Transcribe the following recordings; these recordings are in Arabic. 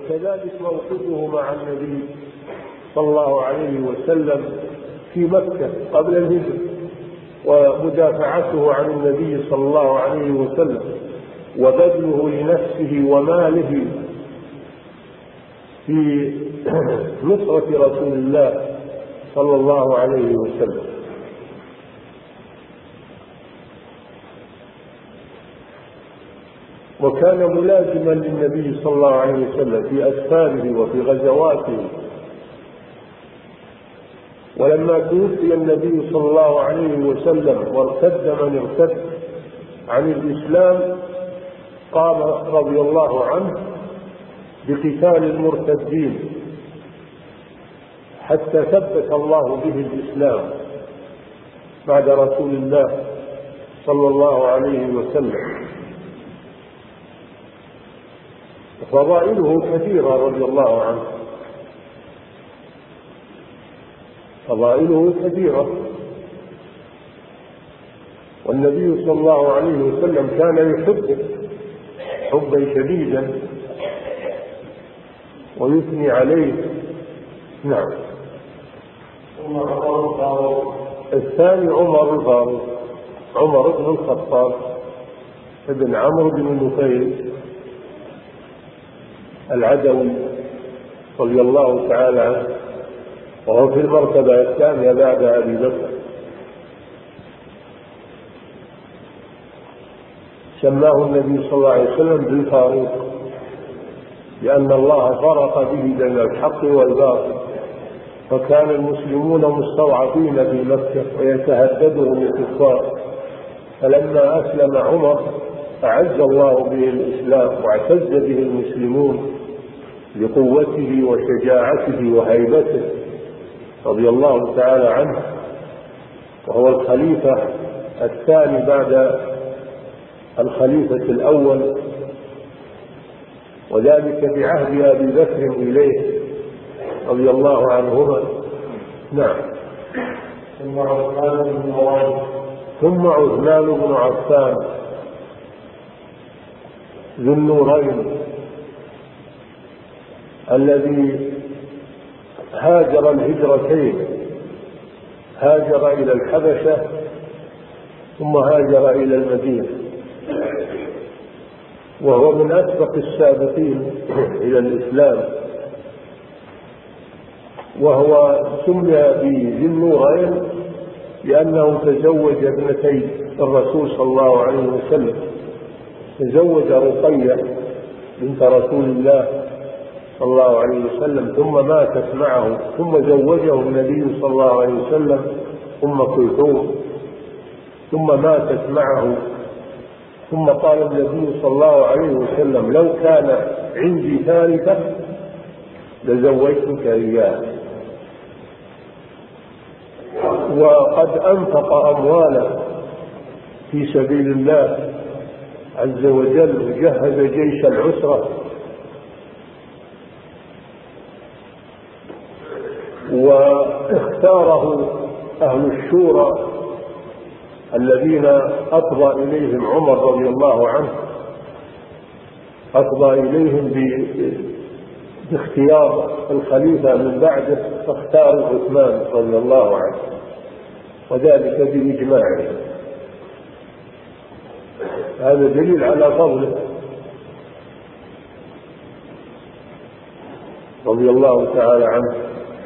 وكذلك موقفه مع النبي صلى الله عليه وسلم في مكة قبل الهجرة، ومدافعته عن النبي صلى الله عليه وسلم، وبذله لنفسه وماله في نصرة رسول الله صلى الله عليه وسلم. وكان ملازما للنبي صلى الله عليه وسلم في أسفاره وفي غزواته. ولما توفي النبي صلى الله عليه وسلم وارتد من ارتد عن الإسلام قام رضي الله عنه بقتال المرتدين حتى ثبت الله به الإسلام بعد رسول الله صلى الله عليه وسلم. فضائله كثيرة رضي الله عنه، فضائله كثيرة. والنبي صلى الله عليه وسلم كان يحبه حبا شديدا ويثني عليه. نعم. الثاني عمر الفاروق، عمر بن الخطاب ابن عمرو بن نفيل العدوي رضي الله تعالى عنه، وهو في المرتبة الثانية بعد أبي بكر. سماه النبي صلى الله عليه وسلم بالفاروق لأن الله فرق به بين الحق والباطل، فكان المسلمون مستضعفين في مكة ويتهددهم الكفار، فلما أسلم عمر أعز الله به الإسلام واعتز به المسلمون لقوته وشجاعته وهيبته رضي الله تعالى عنه، وهو الخليفة الثاني بعد الخليفة الأول، وذلك بعهد أبي بكر إليه رضي الله عنهما. نعم. ثم عثمان بن عفان ذو النورين الذي هاجر الهجرتين، هاجر إلى الحبشة ثم هاجر إلى المدينة، وهو من أسبق السابقين إلى الإسلام، وهو سمي بذي النورين لأنه تزوج ابنتي الرسول صلى الله عليه وسلم، تزوج رقية بنت رسول الله صلى الله عليه وسلم ثم ماتت معه، ثم زوجه النبي صلى الله عليه وسلم أم كلثوم ثم ماتت معه، ثم قال النبي صلى الله عليه وسلم لو كان عندي ثالثة لزوجتك إياه. وقد أنفق أمواله في سبيل الله عز وجل وجهز جيش العسرة، واختاره أهل الشورى الذين أفضى إليهم عمر رضي الله عنه، أفضى إليهم باختيار الخليفة من بعده، فاختاروا عثمان رضي الله عنه، وذلك بإجماعه. هذا دليل على فضله رضي الله تعالى عنه.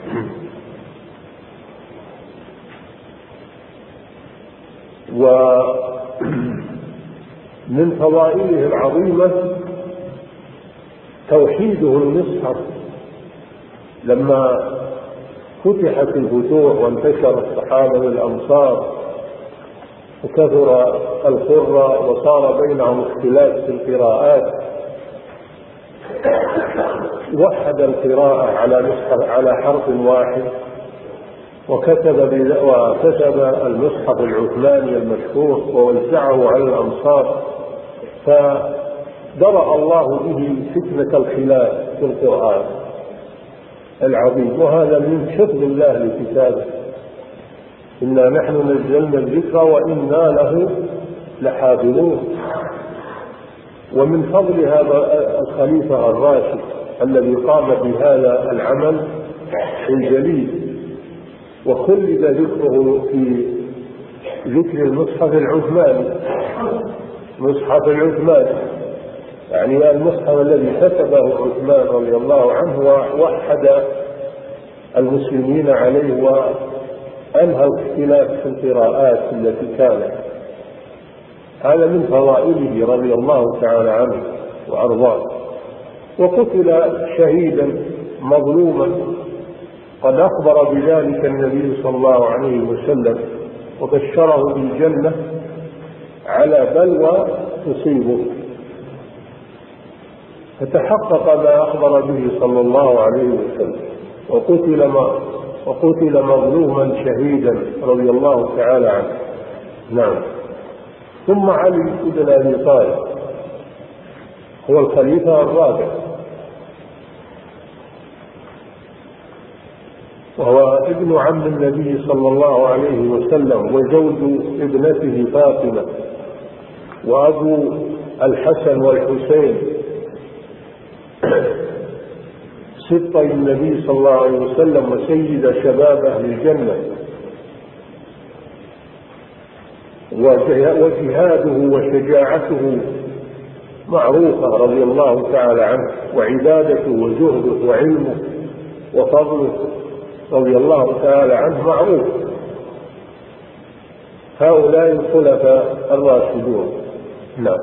ومن فضائله العظيمة توحيده المصحف. لما فتحت الفتوح وانتشر الصحابة والأمصار وكثر القراء وصار بينهم اختلاف في القراءات، وحد القراءة على حرف واحد، وكتب المصحف العثماني المشهور ووزعه على الأمصار، فدرأ الله به فتنة الخلاف في القرآن العظيم. وهذا من حفظ الله لكتابه، إنا نحن نزلنا الذكر وإنا له لحافظون. ومن فضل هذا الخليفة الراشد الذي قام بهذا العمل الجليل، وخلد ذكره في ذكر المصحف العثماني، مصحف العثماني يعني المصحف الذي كتبه عثمان رضي الله عنه ووحد المسلمين عليه وأنهى الاختلاف في القراءات التي كانت. هذا من فضائله رضي الله تعالى عنه وأرضاه. وقتل شهيدا مظلوما، قد أخبر بذلك النبي صلى الله عليه وسلم وبشره بالجنة على بلوى تصيبه، فتحقق ما أخبر به صلى الله عليه وسلم، وقتل مظلوما شهيدا رضي الله تعالى عنه. نعم. ثم علي بن أبي طالب هو الخليفة الرابع، وهو ابن عم النبي صلى الله عليه وسلم وزوج ابنته فاطمة، وأبو الحسن والحسين سبطي النبي صلى الله عليه وسلم وسيد شباب أهل الجنة، وجهاده وشجاعته معروفة رضي الله تعالى عنه، وعبادته وزهده وعلمه وفضله رضي الله تعالى عنه معروف. هؤلاء الخلفاء الراشدون. نعم.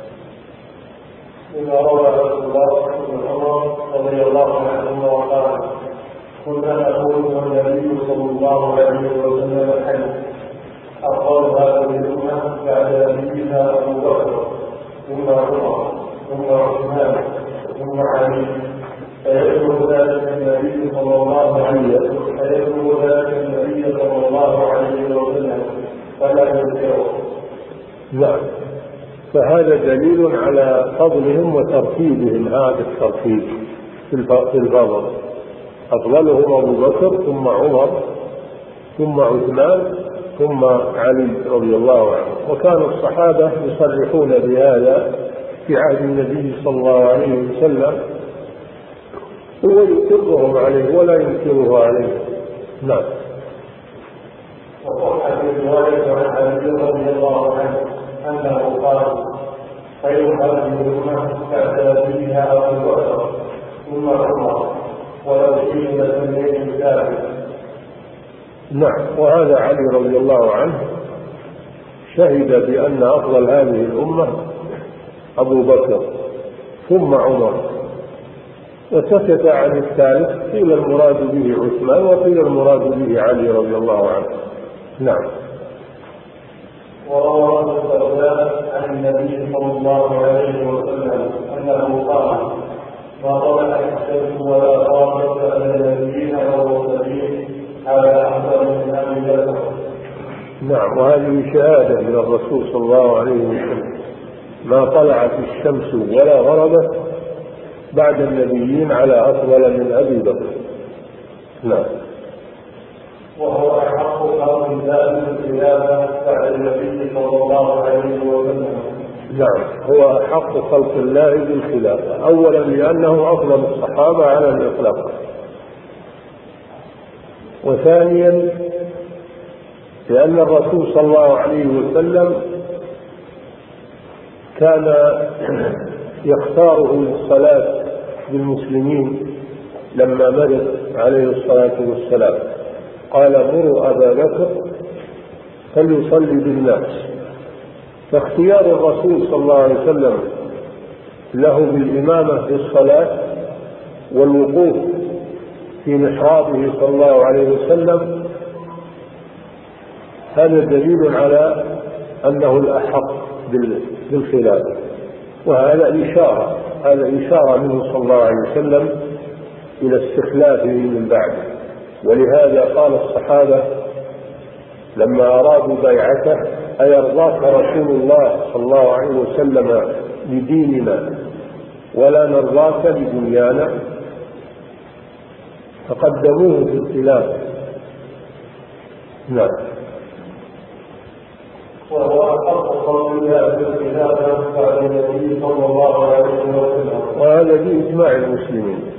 إذا روى رسول الله بن عمر رضي الله عنهما وقال: كنا نقول والنبي صلى الله عليه وسلم حي: أفضل هذه الأمة بعد نبيها أبو بكر ثم عمر ثم عثمان ثم علي، فيذكر ذلك النبي صلى الله عليه وسلم فلا يذكره. نعم. فهذا دليل على فضلهم وترتيبهم، هذا الترتيب في الفضل: أفضلهم أبو بكر ثم عمر ثم عثمان ثم علي رضي الله عنه. وكان الصحابة يصرحون بهذا في عهد النبي صلى الله عليه وسلم، هو يقرهم عليه ولا ينكره عليه. نعم. وصح في رواية عن علي رضي الله عنه أنه قال: خير هذه الأمة بعد نبيها أبو بكر ثم عمر ولو شئت لسميت الكافر. نعم. وهذا علي رضي الله عنه شهد بأن أفضل هذه الأمة أبو بكر ثم عمر، وسكت عن الثالث، قيل المراد به عثمان وقيل المراد به علي رضي الله عنه. نعم. وروى ابو الدرداء عن النبي صلى الله عليه وسلم انه قال: ما طلعت الشمس ولا غابت على النبيين والمرسلين على احسن من ابي بكر. نعم. وهذه شهاده من الرسول صلى الله عليه وسلم: ما طلعت الشمس ولا غربت بعد النبيين على افضل من ابي بكر. نعم. وهو أحق خلق الله بالخلافة بعد النبي صلى الله عليه وسلم. نعم. هو أحق خلق الله بالخلافة، أولا لأنه أفضل الصحابة على الإطلاق، وثانيا لأن الرسول صلى الله عليه وسلم كان يختاره للصلاة بالمسلمين لما مرض عليه الصلاة والسلام، قال: مروا أبا بكر فليصلي بالناس. فاختيار الرسول صلى الله عليه وسلم له بالإمامة في الصلاة والوقوف في محرابه صلى الله عليه وسلم هذا دليل على أنه الأحق بالخلافة، وهذا إشارة منه صلى الله عليه وسلم إلى استخلافه من بعده. ولهذا قال الصحابة لما أرادوا بيعته: أيرضاك رسول الله صلى الله عليه وسلم لديننا ولا نرضاك لدنيانا؟ فقدموه في الخلافة. نعم. وهو أحق خلق الله بالخلافة بعد النبي صلى الله عليه وسلم، وهذا بإجماع المسلمين.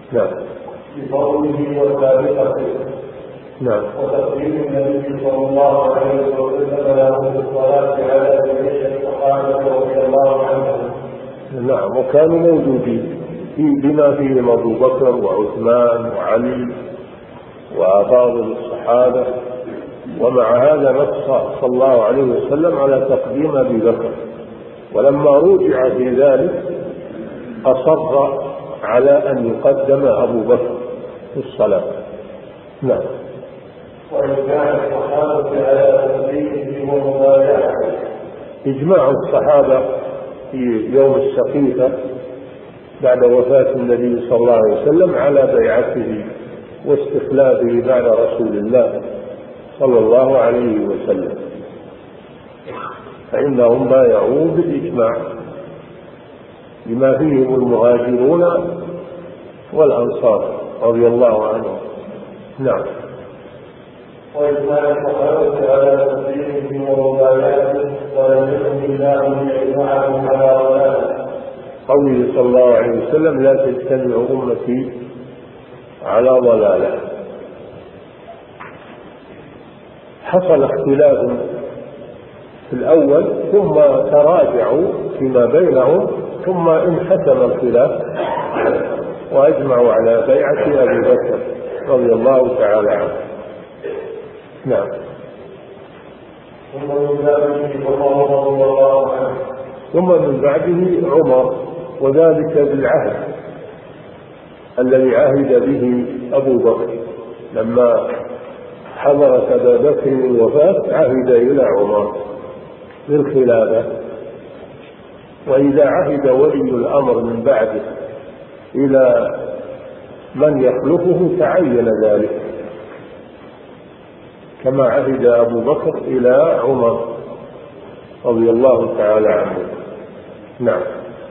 نعم. بفضله وسابقته. نعم. وتقديم النبي صلى الله عليه وسلم له بالصلاة على جميع الصحابة رضي الله عنهم. نعم. وكانوا موجودين بما فيهم أبو بكر وعثمان وعلي وأفاضل الصحابة، ومع هذا نص صلى الله عليه وسلم على تقديم أبي بكر، ولما رجع في ذلك أصر على أن يقدم أبو بكر في الصلاة. نعم. وإجماع الصحابة على تقديمه ومبايعته. إجماع الصحابة في يوم السقيفة بعد وفاة النبي صلى الله عليه وسلم على بيعته واستخلافه بعد رسول الله صلى الله عليه وسلم، فإنهم بايعوه بالإجماع بما فيهم المهاجرون والأنصار رضي الله عنهم. نعم. وإجماع الصحابة على تقديمه ومبايعته ولم يكن الله ليجمعهم على ضلاله. قوله صلى الله عليه وسلم: لا تجتمع أمتي على ضلاله. حصل اختلاف في الأول ثم تراجعوا فيما بينهم ثم انحسم الخلاف وأجمعوا على بيعة أبي بكر رضي الله تعالى عنه. نعم. ثم من بعده عمر، وذلك بالعهد الذي عهد به أبو بكر، لما حضرت أبا بكر الوفاة عهد إلى عمر بالخلافة، وإذا عهد ولي الأمر من بعده إلى من يخلفه تعين ذلك، كما عهد أبو بكر إلى عمر رضي الله تعالى عنه. نعم.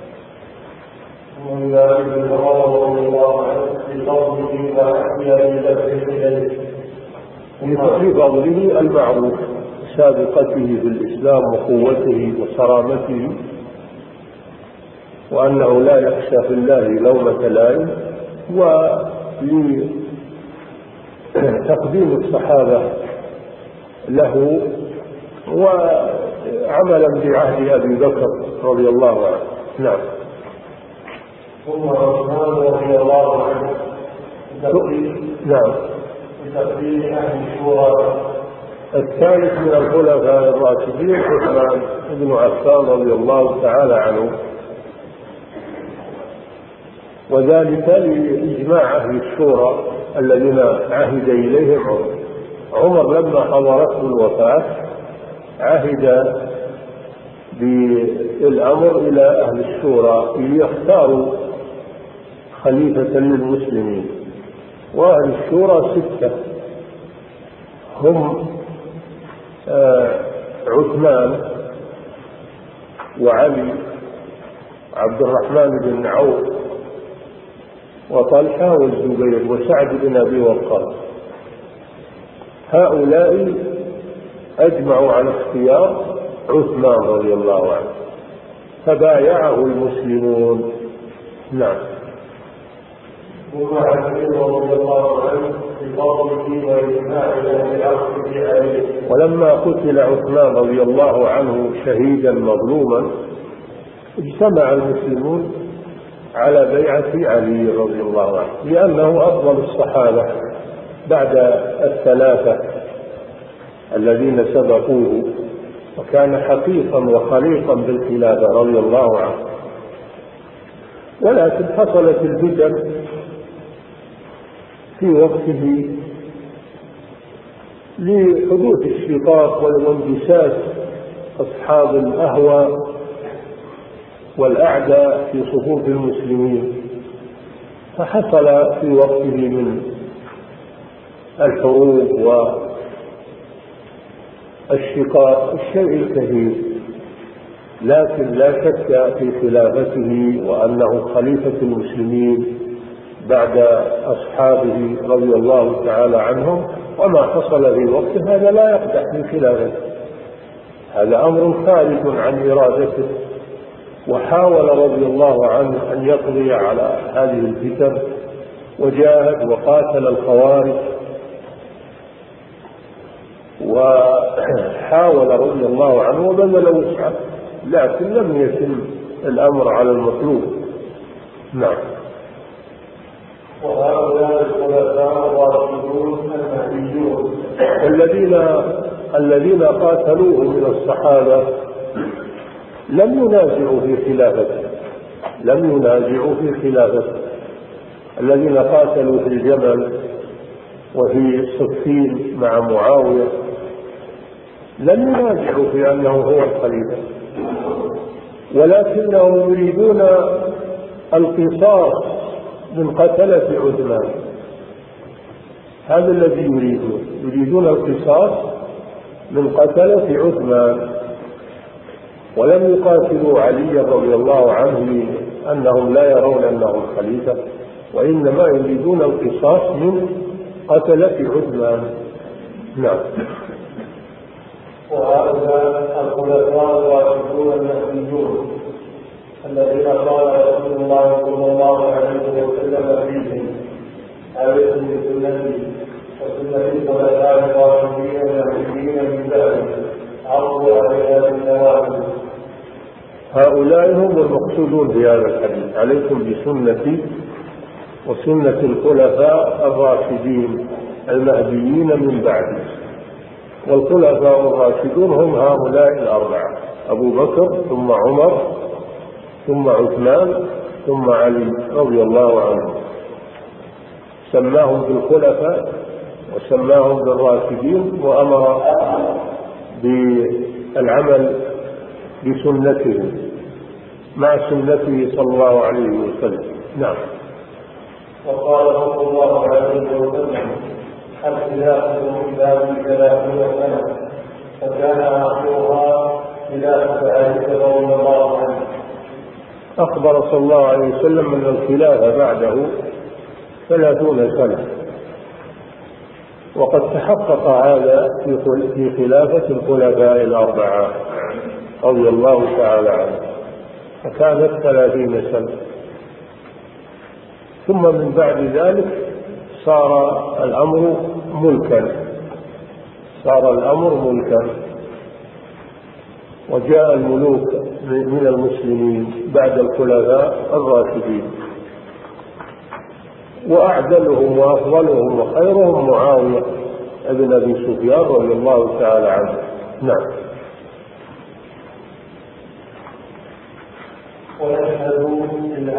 لفضله المعروف، سابقته في الإسلام وقوته وصرامته، وأنه لا يخشى في الله لومة لائم، ولتقديم الصحابة له وعملا بعهد أبي بكر رضي الله عنه. نعم. ثم عثمان رضي الله عنه. نعم. بتقديم أهل الشورى. الثالث من الخلفاء الراشدين عثمان بن عفان رضي الله تعالى عنه، وذلك لإجماع أهل الشورى الذين عهد إليهم عمر لما حضرته الوفاة عهد بالأمر إلى أهل الشورى ليختاروا خليفة للمسلمين، وأهل الشورى 6 هم عثمان وعلي عبد الرحمن بن عوف وطلحة والزبير وسعد بن أبي وقاص. هؤلاء أجمعوا على اختيار عثمان رضي الله عنه فبايعه المسلمون. نعم. ولما قتل عثمان رضي الله عنه شهيدا مظلوما اجتمع المسلمون على بيعة علي رضي الله عنه، لأنه أفضل الصحابة بعد ال3 الذين سبقوه، وكان حقيقا وخليقا بالخلافة رضي الله عنه. ولكن حصلت الفتن في وقته لحدوث الشقاق وانبساط أصحاب الأهوى والأعداء في صفوف المسلمين، فحصل في وقته من الحروب والشقاق الشيء الكثير، لكن لا شك في خلافته وأنه خليفة المسلمين بعد أصحابه رضي الله تعالى عنهم، وما حصل في وقته هذا لا يقدح من خلافته، هذا أمر خارج عن إرادته، وحاول رضي الله عنه أن يقضي على هذه الفتن وجاهد وقاتل الخوارج، وحاول رضي الله عنه وبذل وسعه، لكن لم يتم الأمر على المطلوب. نعم. وهؤلاء الخلفاء الراشدون المهديون الذين قاتلوه من الصحابة لم ينازعوا في خلافته، الذين قاتلوا في الجمل وفي صفين مع معاوية لم ينازعوا في أنه هو الخليفة، ولكنهم يريدون القصاص من قتلة عثمان. هذا الذي يريدون القصاص من قتلة عثمان، ولم يقاتلوا علي رضي الله عنه أنهم لا يرون أنه خليفة، وإنما يريدون القصاص من قتلة عثمان. نعم. وهؤلاء الخلفاء الراشدون المهديون الذين قال رسول الله صلى الله عليه وسلم فيهم: عليكم بسنتي وسنة الخلفاء الراشدين المهديين من بعدي عضوا عليها بالنواجذ. هؤلاء هم المقصودون في هذا الحديث: عليكم بسنتي وسنة الخلفاء الراشدين المهديين من بعدي. والخلفاء الراشدون هم هؤلاء الأربعة: أبو بكر ثم عمر ثم عثمان ثم علي رضي الله عنهم. سماهم بالخلفاء وسماهم بالراشدين، وأمر بالعمل بسنتهم مع سنته صلى الله عليه وسلم. نعم. وقال صلى الله عليه وسلم: الخلافة من 30 سنة، فكان آخرها خلافة علي رضي الله عنه. أخبر صلى الله عليه وسلم أن الخلافة بعده 30 سنة، وقد تحقق هذا في خلافة الخلفاء الأربعة رضي الله تعالى عنه، فكانت 30 سنة. ثم من بعد ذلك صار الأمر ملكا، وجاء الملوك من المسلمين بعد الخلفاء الراشدين، وأعدلهم وأفضلهم وخيرهم معاوية ابن أبي سفيان رضي الله تعالى عنه. نعم. ونشهد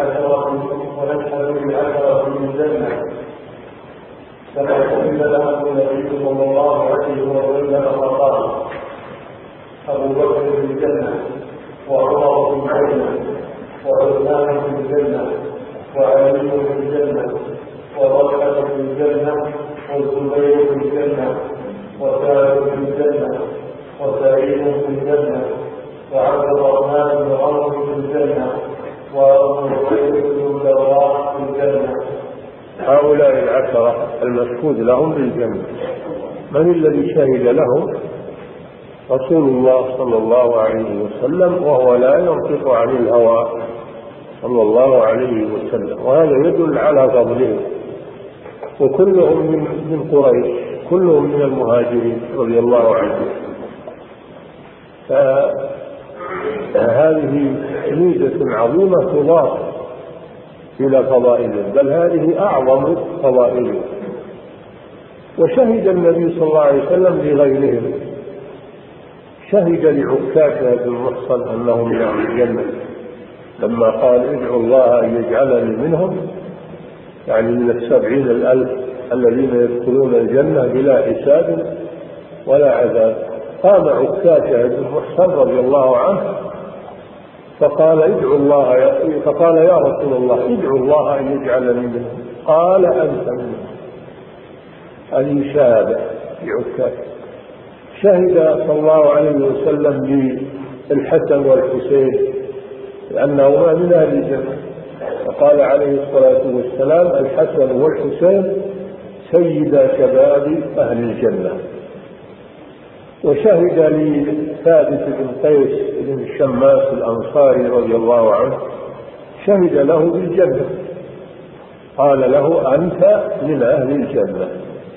بالعشرة من الجنة كما قبل لهم النبي صلى الله عليه وسلم فقال: أبو بكر في الجنة، وعمر في الجنة، وعثمان في الجنة، وعلي في الجنة، وطلحة في الجنة، والزبير في الجنة، وسعد في الجنة، وسعيد في الجنة، وعبد الرحمن بن عوف في الجنة، وأبو بكر بن الجراح في الجنة. هؤلاء العشرة المشهود لهم بالجنة. من الذي شهد لهم؟ رسول الله صلى الله عليه وسلم، وهو لا ينطق عن الهوى صلى الله عليه وسلم، وهذا يدل على فضلهم. وكلهم من قريش، كلهم من المهاجرين رضي الله عنهم. فهذه ميزة عظيمة تضاف إلى فضائلهم، بل هذه أعظم فضائلهم. وشهد النبي صلى الله عليه وسلم لغيرهم، شهد لعكاشة بن محصن أنه من أهل الجنة لما قال: ادعوا الله أن يجعلني منهم، يعني من 70,000 الذين يدخلون الجنة بلا حساب ولا عذاب. قام عكاشة بن محصن رضي الله عنه فقال: فقال: يا رسول الله، ادعوا الله أن يجعلني منهم. قال: أنت منهم. هذه شهادة لعكاشة. شهد صلى الله عليه وسلم للحسن والحسين لأنهما من أهل الجنة، فقال عليه الصلاة والسلام: الحسن والحسين سيدا شباب أهل الجنة. وشهد لثابت بن قيس بن الشماس الأنصاري رضي الله عنه، شهد له بالجنة، قال له أنت من أهل الجنة.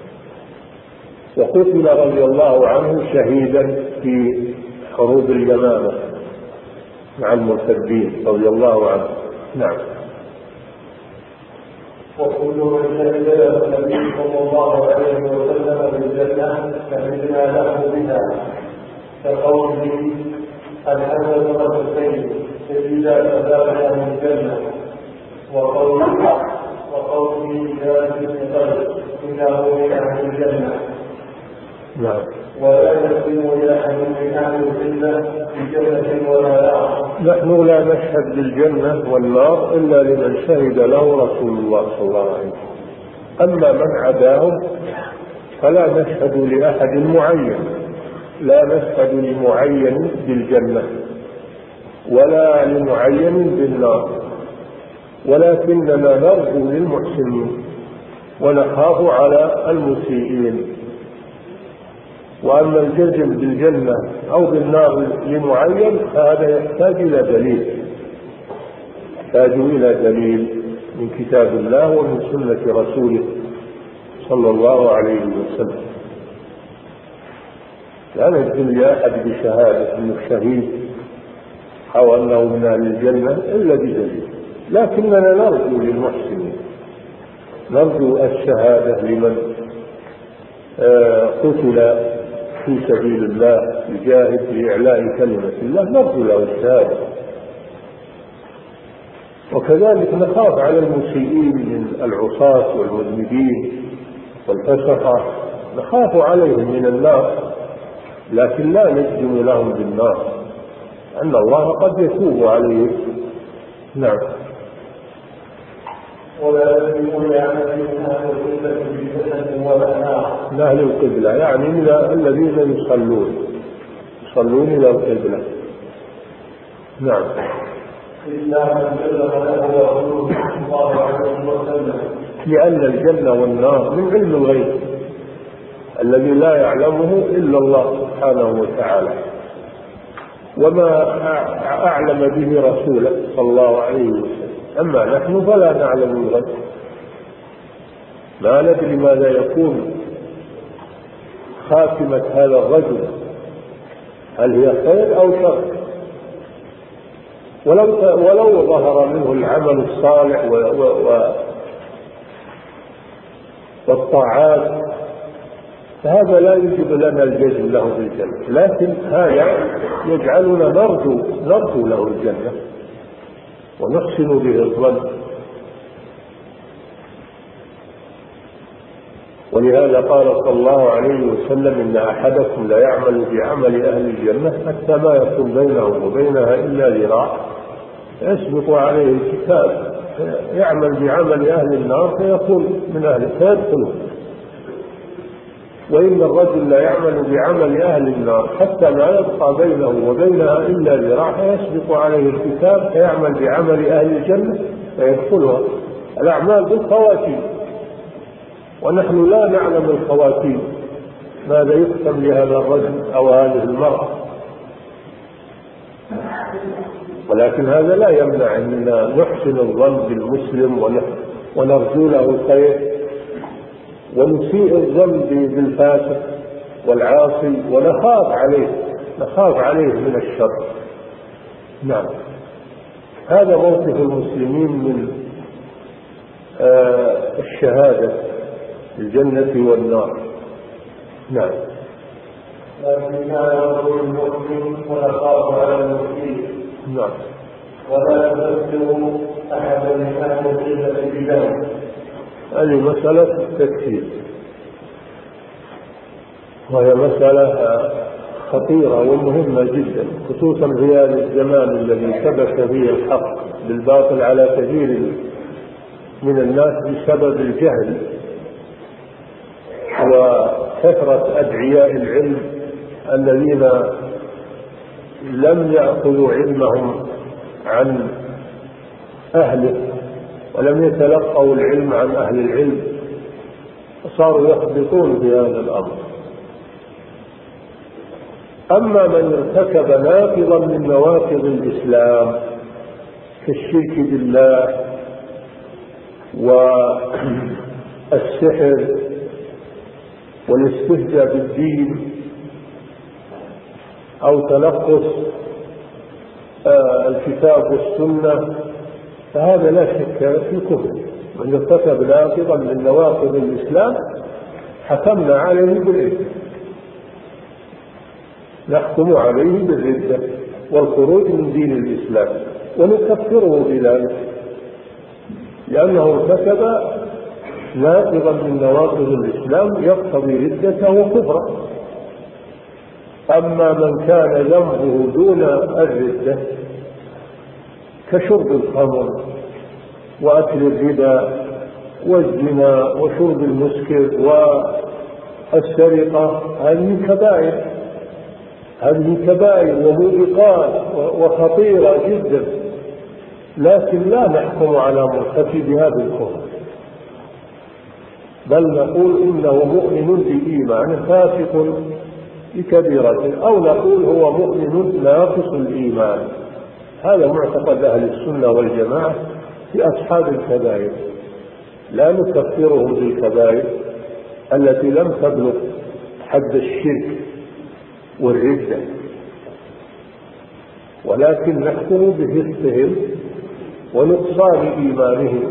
وقتل رضي الله عنه شهيدا في حروب اليمامة مع المرتدين رضي الله عنه. نعم. وكل من شهد له النبي صلى الله عليه وسلم بالجنة شهدنا له بها، كقوله الحسن والحسين سيدا كذلك من الجنة، وقوله جابر بن قيس إنه من أهل الجنة. نعم. ولا يسلم إلى أحد من أهل الجنة بجنة ولا نار. نحن لا نشهد بالجنة والنار إلا لمن شهد له رسول الله صلى الله عليه وسلم. أما من عداهم فلا نشهد لأحد معين، لا نشهد لمعين بالجنة ولا لمعين بالنار، ولكننا نرجو للمحسنين ونخاف على المسيئين. وأما الجزم بالجنة أو بالنار لمعين فهذا يحتاج إلى دليل من كتاب الله ومن سنة رسوله صلى الله عليه وسلم. لا نجزم لأحد بشهادة أنه شهيد أو أنه من أهل الجنة إلا بدليل، لكننا نرجو للمحسنين، نرجو الشهادة لمن قتل في سبيل الله يجاهد لإعلاء كلمة الله، نرجو له الشهادة. وكذلك نخاف على المسيئين من العصاة والمذنبين والفسقة، نخاف عليهم من النار، لكن لا نجزم لهم بالنار، أن الله قد يتوب عليهم. نعم. ولا يسلم لأحد من أهل القبلة بجنة ولا نار. أهل القبلة يعني من الذين يصلون إلى القبلة. نعم. إلا من جزم له رسول الله عليه وسلم. لأن الجنة والنار من علم الغيب الذي لا يعلمه إلا الله سبحانه وتعالى، وما أعلم به رسوله صلى الله عليه وسلم. أما نحن فلا نعلم الغيب، ما ندري ماذا يكون خاتمة هذا الرجل، هل هي خير أو شر. ولو ظهر منه العمل الصالح والطاعات فهذا لا يجب لنا الجزم له بالجنة، لكن هذا يجعلنا نرجو له الجنة ونحسن به الظن. ولهذا قال صلى الله عليه وسلم إن أحدكم لا يعمل بعمل أهل الجنة حتى ما يكون بينه وبينها إلا ذراع يسبق عليه الكتاب يعمل بعمل أهل النار فيكون من أهل فيدخله. وإن الرجل لا يعمل بعمل أهل النار حتى ما يبقى بينه وبينها إلا ذراع فيسبق عليه الكتاب فيعمل بعمل أهل الجنة فيدخلها. الأعمال بالخواتيم، ونحن لا نعلم الخواتيم ماذا يختم لهذا الرجل أو هذه المرأة، ولكن هذا لا يمنع أننا نحسن الظن بالمسلم ونرجو له الخير، ونسيء الظن بالفاسق والعاصي ونخاف عليه من الشر. نعم. هذا موقف المسلمين من الشهادة الجنة والنار. نعم. لكن لا يرجو المؤمن ونخاف على المسيء. نعم. ولا نذكر أحدا من أهل القبلة بذلك. هذه مسألة التكفير، وهي مسألة خطيرة ومهمة جدا، خصوصا في هذا الزمان الذي شبك فيه الحق بالباطل على كثير من الناس بسبب الجهل وكثرة أدعياء العلم الذين لم يأخذوا علمهم عن أهله ولم يتلقوا العلم عن أهل العلم، وصاروا يخبطون في هذا الأمر. أما من ارتكب ناقضا من نواقض الإسلام كالشرك بالله والسحر والاستهزاء بالدين أو تلقص الكتاب والسنة، فهذا لا شك في كفر. من ارتكب ناقضا من نواقض الإسلام حكمنا عليه بالإثم، نحكم عليه بالردة والخروج من دين الإسلام ونكفره بذلك، لأنه ارتكب ناقضا من نواقض الإسلام يقتضي ردته وكفره. أما من كان ذنبه دون الردة كشرب الخمر وأكل الربا والزنا وشرب المسكر والسرقة، هذه كبائر وموبقات وخطيرة جدا، لكن لا نحكم على مرتكبها بالكفر، بل نقول إنه مؤمن بإيمان فاسق بكبيرة، أو نقول هو مؤمن ناقص الإيمان. هذا معتقد أهل السنة والجماعة في أصحاب الكبائر، لا نكفرهم بالكبائر التي لم تبلغ حد الشرك والردة، ولكن نحكم بفسقهم ونقصان إيمانهم،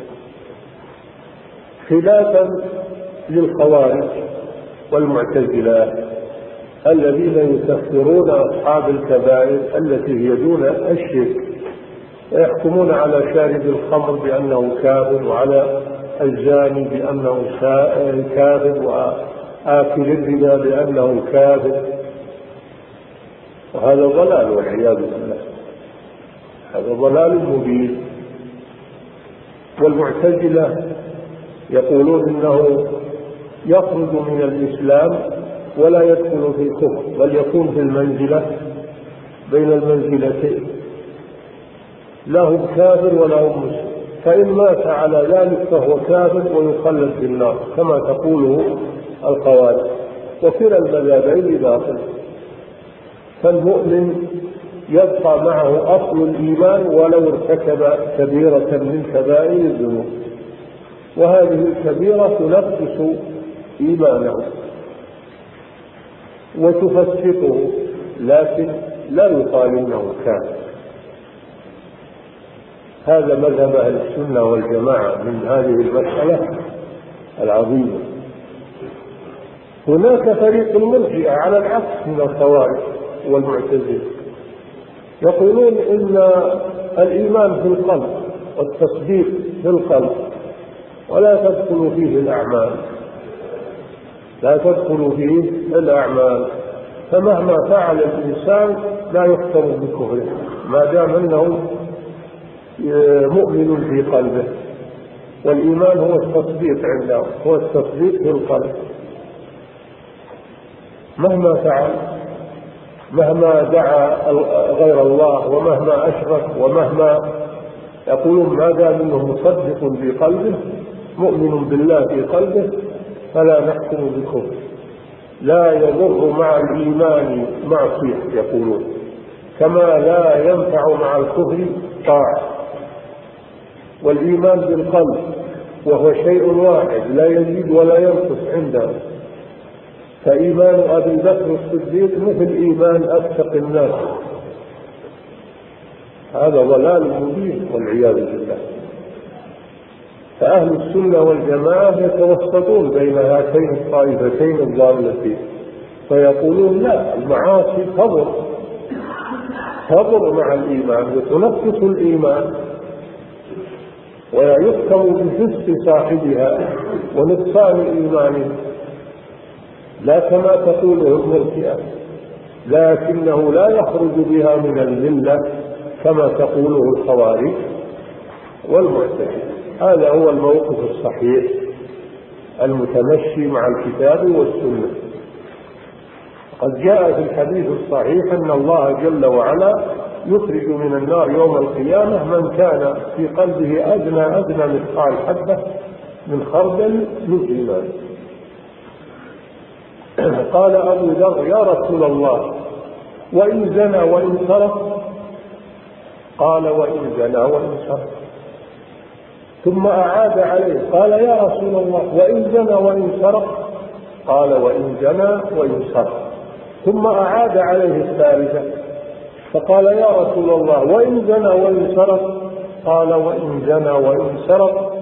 خلافا للخوارج والمعتزلة الذين يكفرون أصحاب الكبائر التي هي دون الشرك، ويحكمون على شارب الخمر بأنه كافر، وعلى الزاني بأنه كافر، وآكل الربا بأنه كافر، وهذا ضلال والعياذ بالله، هذا ضلال مبين. والمعتزلة يقولون إنه يخرج من الإسلام ولا يدخل في الكفر، بل يكون في المنزلة بين المنزلتين، لا هو كافر ولا هو مسلم، فإن مات على ذلك فهو كافر ويخلد في النار كما تقوله الخوارج، وكلا المذهبين باطل. فالمؤمن يبقى معه أصل الإيمان ولو ارتكب كبيرة من كبائر الذنوب، وهذه الكبيرة تنقص إيمانه وتفسقه، لكن لا يقال إنه كافر. هذا مذهب أهل السنة والجماعة من هذه المسألة العظيمة. هناك فريق المرجئة على العكس من الخوارج والمعتزلة، يقولون إن الإيمان في القلب والتصديق في القلب ولا تدخل فيه الأعمال، لا تدخل فيه الأعمال، فمهما فعل الإنسان لا يحكم بكفره ما دام أنه مؤمن في قلبه. والإيمان هو التصديق عندهم، هو التصديق في القلب، مهما فعل، مهما دعا غير الله ومهما أشرك ومهما، يقولون ما دام أنه مصدق في قلبه مؤمن بالله في قلبه فلا نحكم بالكفر. لا يضر مع الإيمان معصية، يقولون، كما لا ينفع مع الكفر طاعة. والإيمان بالقلب وهو شيء واحد لا يزيد ولا ينقص عنده، فإيمان أبي بكر الصديق مثل إيمان أفسق الناس، هذا ضلال مبين والعياذ بالله. فأهل السنة والجماعة يتوسطون بين هاتين الطائفتين الضالتين، فيقولون لا، المعاصي تضر مع الإيمان وتنقص الإيمان، ويحكم بفسق صاحبها ونقصان إيمانه، لا كما تقوله المرجئة، لكنه لا يخرج بها من الملة كما تقوله الخوارج والمعتزلة. هذا هو الموقف الصحيح المتمشي مع الكتاب والسنة. قد جاء في الحديث الصحيح أن الله جل وعلا يخرج من النار يوم القيامة من كان في قلبه أدنى مثقال حبة من خردل من إيمان. قال أبو ذر: يا رسول الله، وإن زنى وإن سرق؟ قال: وإن زنى وإن سرق. ثم أعاد عليه قال يا رسول الله وإن زنى وإن سرق؟ قال وإن زنى وإن سرق. ثم أعاد عليه الثالثة فقال يا رسول الله وإن زنى وإن سرق؟ قال وإن زنى وإن سرق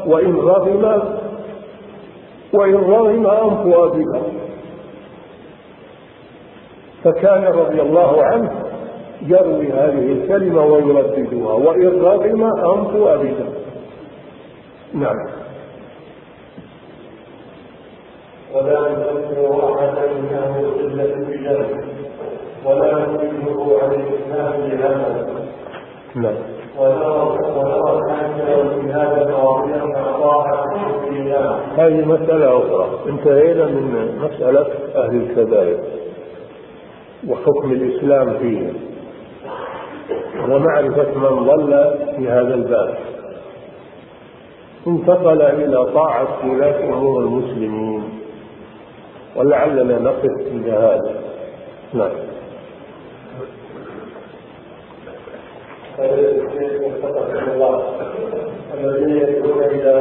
وإن رغم أنف أبيها. فكان رضي الله عنه يروي هذه الكلمة ويرددها وإن رغم أنف أبيها. نعم. ولا نذكر أحدا من أهل القبلة بجهل ولا نذكره عن الإسلام بهذا. نعم. ونرى الحاكم في هذا المواضيع كأطاعة الإسلام. هذه مسألة أخرى. انتهينا من مسألة أهل الكبائر وحكم الإسلام فيه ومعرفة من ضل في هذا الباب. انتقل إلى طاعة ولاة أمور المسلمين ولعلنا نقف عند هذا. نعم. الذين يدعون إلى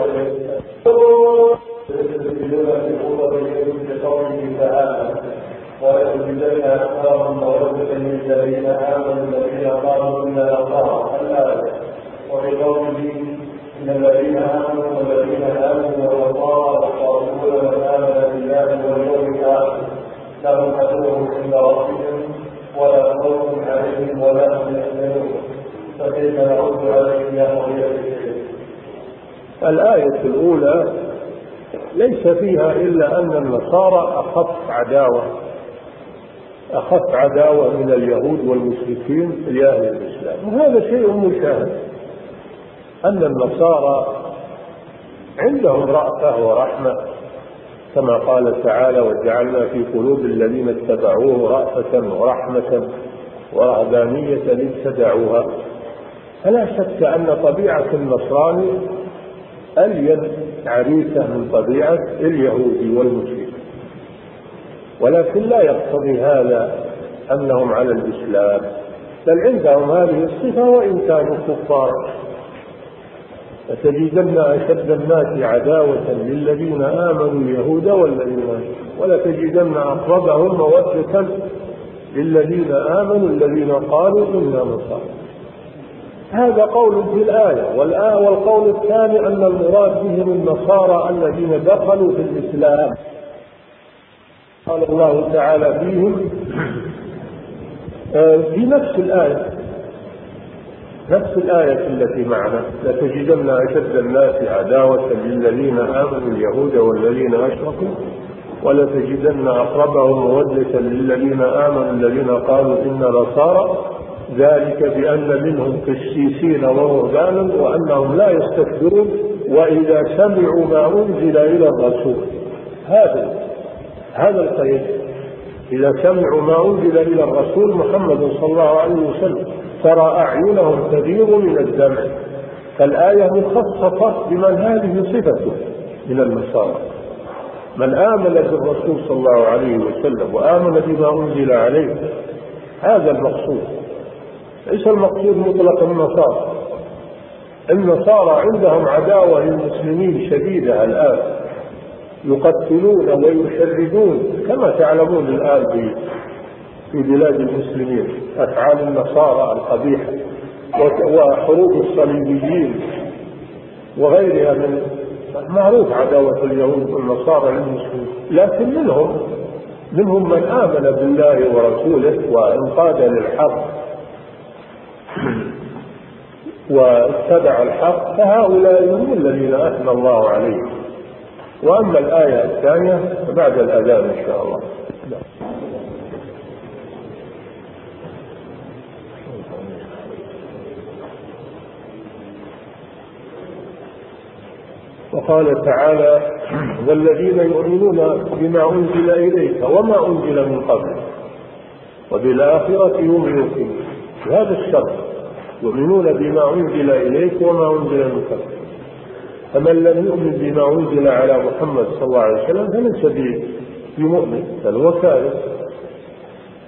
يستدلون بقوله تعالى ويزيدن أكثرهم مودة للذين آمنوا الذين قالوا إنا نصارى الآية وبقوله إن الذين آمنوا والذين آمنوا والنصارى يخافون من آمن بالله واليوم الآخر لهم أجرهم عند ربهم ولا خوف عليهم ولا هم يحزنون. فكيف نرد عليهم يا فضيلة الشيخ؟ الآية الأولى ليس فيها إلا أن النصارى أخف عداوة من اليهود والمشركين لأهل الإسلام، وهذا شيء مشاهد أن النصارى عندهم رأفة ورحمة كما قال تعالى وجعلنا في قلوب الذين اتبعوه رأفة ورحمة ورهبانية ابتدعوها. فلا شك أن طبيعة النصراني ألين عريفة من طبيعة اليهود والمشركين، ولكن لا يقتضي هذا أنهم على الإسلام، بل عندهم هذه الصفة وإن كانوا كفارا. فتجدن أشد الناس عداوة للذين آمنوا اليهود والذين ولتجدن أقربهم مودة للذين آمنوا الذين قالوا إنا نصارى. هذا قول في الآية. والقول الثاني أن المراد بهم النصارى الذين دخلوا في الإسلام. قال الله تعالى فيهم في نفس الآية التي معنا لتجدن أشد الناس عداوة للذين آمنوا اليهود والذين أشركوا ولتجدن أقربهم مودة للذين آمنوا الذين قالوا إنا نصارى ذلك بأن منهم قسيسين ورهبانا وأنهم لا يستكبرون وإذا سمعوا ما أنزل إلى الرسول. هذا القيد، إذا سمعوا ما أنزل إلى الرسول محمد صلى الله عليه وسلم ترى أعينهم تفيض من الدمع. فالآية مخصصة بمن هذه صفته من النصارى، من آمن بالرسول صلى الله عليه وسلم وآمن بما أنزل عليه. هذا المقصود، ليس المقصود مطلق النصارى. النصارى عندهم عداوة للمسلمين شديدة الآن، يقتلون ويشردون كما تعلمون الآن في بلاد المسلمين أفعال النصارى القبيحة وحروب الصليبيين وغيرها من معروف عداوة اليهود والنصارى للمسلمين. لكن منهم من آمن بالله ورسوله وانقاد للحق واتبع الحق، فهؤلاء هم الذين أثنى الله عليهم. وأما الآية الثانية فبعد الأذان إن شاء الله. وقال تعالى والذين يؤمنون بما أنزل إليك وما أنزل من قبل وبالآخرة هم يوقنون. هذا الشرط، يؤمنون بما أنزل إليك وما أنزل من قبل. فمن لم يؤمن بما أنزل على محمد صلى الله عليه وسلم فليس بمؤمن بل هو كافر.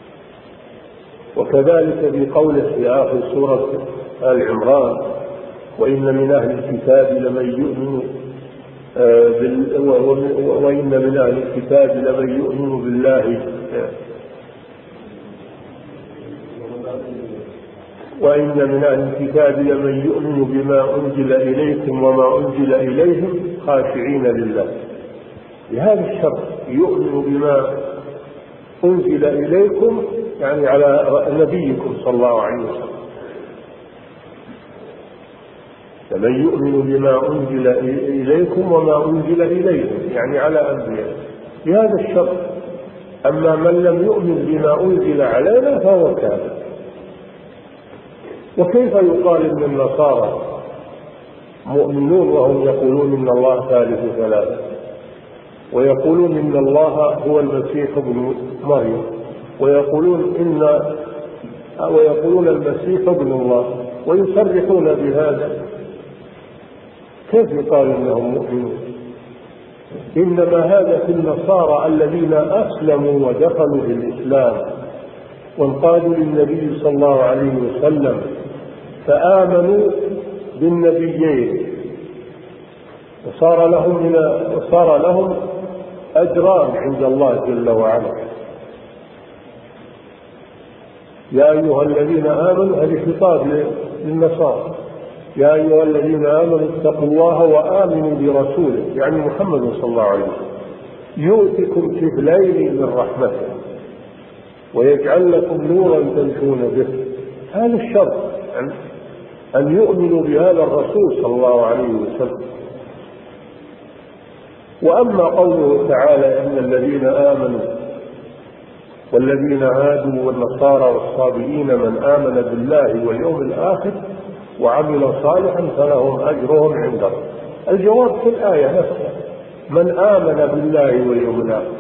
وكذلك في قوله في آخر سورة آل عمران وإن من أهل الكتاب لمن يؤمن وإن من أهل الكتاب لمن يؤمن بالله وإن من أهل الكتاب لمن يؤمن بما أنزل إليكم وما أنزل إليهم خاشعين لله. بهذا الشرط يؤمن بما أنزل إليكم يعني على نبيكم صلى الله عليه وسلم. فمن يؤمن بما أنزل إليكم وما أنزل إليهم يعني على أنبياء بهذا الشرط. أما من لم يؤمن بما أنزل علينا فهو كافر. وكيف يقال إن النصارى مؤمنون وهم يقولون إن الله ثالث ثلاثة، ويقولون إن الله هو المسيح ابن مريم، ويقولون المسيح ابن الله، ويصرحون بهذا؟ كيف يقال إنهم مؤمنون؟ إنما هذا في النصارى الذين أسلموا ودخلوا في الإسلام وانقادوا للنبي صلى الله عليه وسلم فآمنوا بالنبيين وصار لهم أجران عند الله جل وعلا. يا أيها الذين آمنوا، هذه خطاب للنصارى، يا أيها الذين آمنوا اتقوا الله وآمنوا برسوله يعني محمد صلى الله عليه وسلم يؤتكم كفلين من رحمته ويجعل لكم نورا تمشون به. هذا الشرط أن يؤمنوا بهذا الرسول صلى الله عليه وسلم. وأما قوله تعالى إن الذين آمنوا والذين هادوا والنصارى والصابئين من آمن بالله واليوم الآخر وعمل صالحا فلهم أجرهم عند ربهم. الجواب في الآية نفسها، من آمن بالله واليوم الآخر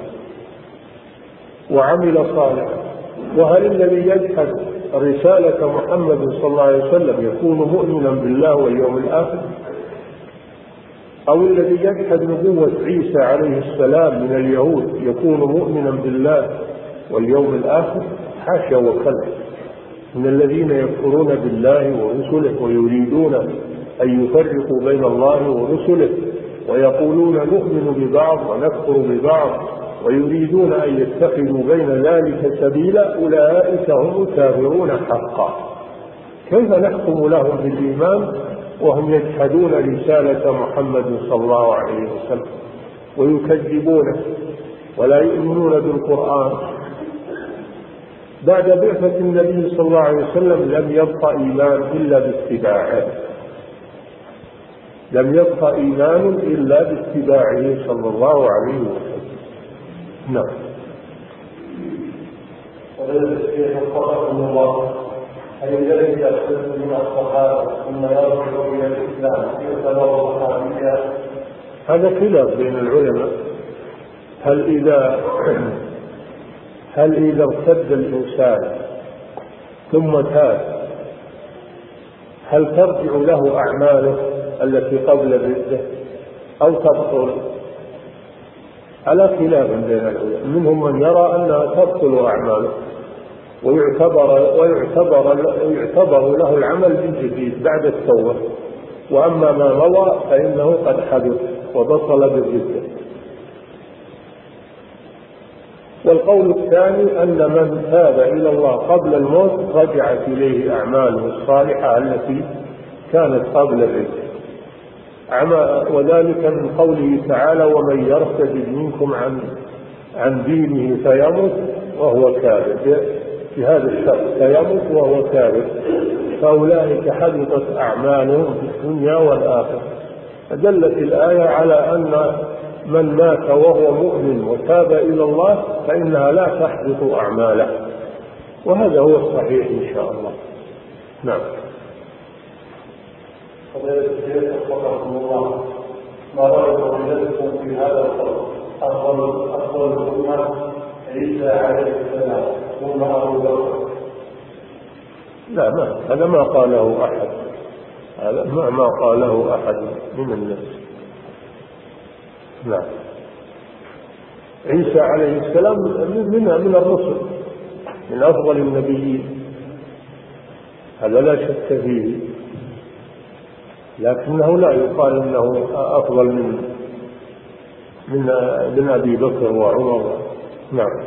وعمل صالحا. وهل الذي يجحد رسالة محمد صلى الله عليه وسلم يكون مؤمنا بالله واليوم الآخر؟ أو الذي يجحد نبوة عيسى عليه السلام من اليهود يكون مؤمنا بالله واليوم الآخر؟ حاشا وكلا. من الذين يكفرون بالله ورسله ويريدون أن يفرقوا بين الله ورسله ويقولون نؤمن ببعض ونكفر ببعض ويريدون أن يتخذوا بين ذلك سبيلا أولئك هم الكافرون حقا. كيف نحكم لهم بالإيمان وهم يجحدون رسالة محمد صلى الله عليه وسلم ويكذبونه ولا يؤمنون بالقرآن؟ بعد بعثة النبي صلى الله عليه وسلم لم يبقى إيمان إلا باتباعه، لم يبقى إيمان إلا باتباعه صلى الله عليه وسلم. نعم. أي الذي يخرج من الصحابة ثم يرجع إلى الإسلام يعتبر صحابيا؟ هذا خلاف بين العلماء. هل إذا ارتد الإنسان ثم تاب هل ترجع له أعماله التي قبل الردة أو تبطل؟ على خلاف بين العلماء. منهم من يرى أنها تبطل أعماله ويعتبر له العمل من جديد بعد التوبة، وأما ما مضى فإنه قد حدث وبطل بالردة. والقول الثاني أن من تاب إلى الله قبل الموت رجعت إليه أعماله الصالحة التي كانت قبل الردة، وذلك من قوله تعالى ومن يرتد منكم عن دينه فيمت وهو كافر. في هذا الشرط فيمت وهو كافر فأولئك حبطت أعمالهم في الدنيا والآخرة. فدلت الآية على أن من مات وهو مؤمن وتاب إلى الله فإنها لا تحبط أعماله، وهذا هو الصحيح إن شاء الله. نعم. ما رأيكم في هذا القول؟ أفضل الأمة عيسى عليه السلام ثم أبو بكر. لا، هذا ما قاله أحد، هذا ما قاله أحد من الناس. نعم. عيسى عليه السلام من الرسل، من أفضل النبيين، هذا لا شك فيه. لكنه لا يقال إنه أفضل من أبي بكر وعمر. نعم.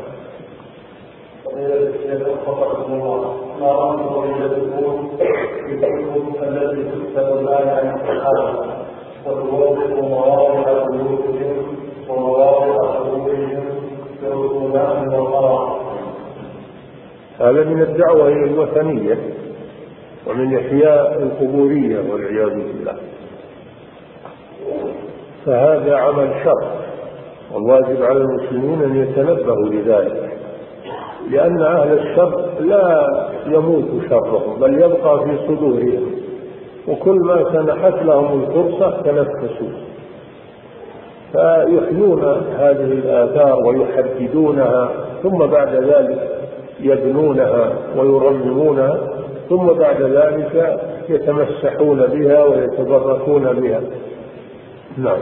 ما رأيه يدخلون في الكتب التي تكتب الآن عن الصحابة وتوضح مواضع بيوتهم ومواضع قبورهم في رسومات وقرار. هذا من الدعوة إلى الوثنية ومن إحياء القبورية والعياذ بالله، فهذا عمل شر، والواجب على المسلمين أن يتنبهوا لذلك، لأن أهل الشر لا يموت شرهم بل يبقى في صدورهم، وكل ما سنحت لهم الفرصة تنفسوا، فيحيون هذه الآثار ويحددونها، ثم بعد ذلك يبنونها ويرممونها، ثم بعد ذلك يتمسحون بها ويتبركون بها. نعم.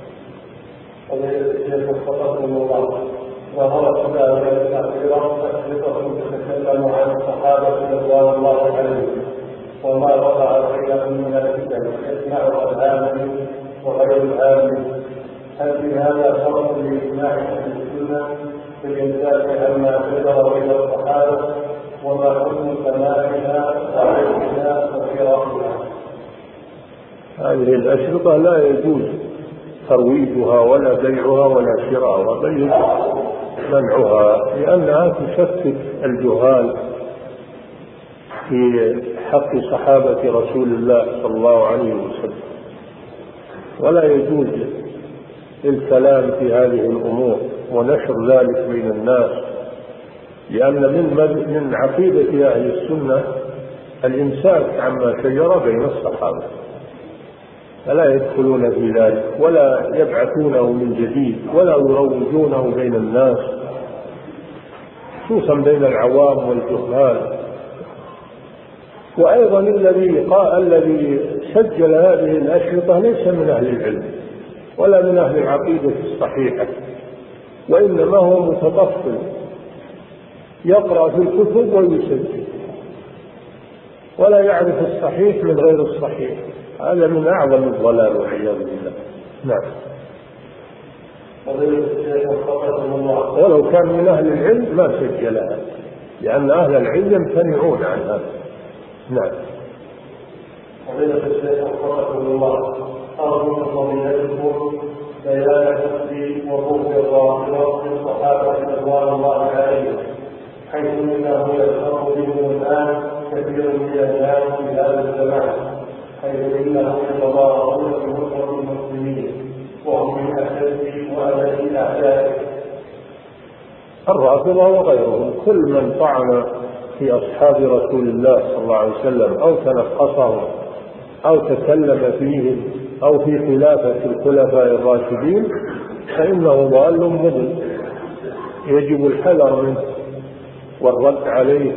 وهو كذلك الأخيرة تحريصة تتكلم عن الصحابة رضوان الله عليهم وما وقع فيهم من الفتن يسمعها العالم وغير العالم. هل في هذا فرق لإجماع أهل السنة في الإمساك عما شجر بين الصحابة وما حكم سماعها وعيشها وقراءتها؟ هذه الأشرطة لا يجوز ترويجها ولا بيعها ولا شراءها، بل يجوز منعها، لأنها تشتت الجهال في حق صحابة رسول الله صلى الله عليه وسلم، ولا يجوز الكلام في هذه الأمور ونشر ذلك بين الناس، لأن من عقيدة أهل السنة الإمساك عما شجر بين الصحابة، فلا يدخلون في ذلك ولا يبعثونه من جديد ولا يروجونه بين الناس، خصوصا بين العوام والجهال. وأيضا الذي سجل هذه الأشرطة ليس من أهل العلم ولا من أهل العقيدة الصحيحة، وإنما هو متطفل يقرأ في الكتب ويسجل ولا يعرف الصحيح من غير الصحيح. هذا من أعظم الضلال والعياذ بالله. نعم. ولو كان من أهل العلم ما سجلها، لأن أهل العلم يمتنعون عن هذا. نعم. فضيلة الشيخ وفقكم الله، أرجو من فضيلتكم بيان حسن وبغض الرافضة للصحابة رضوان الله عليهم، حيث إنه يشعر بهم الآن كثير من الناس في هذا الزمان، حيث إنهم يتظاهرون بنصرة المسلمين وهم من أشد وأبد أعدائه. الرافضة وغيرهم كل من طعن في أصحاب رسول الله صلى الله عليه وسلم أو تنقصهم أو تكلم فيهم أو في خلافة الخلفاء الراشدين فإنه ضال مضل، يجب الحذر منه والرد عليه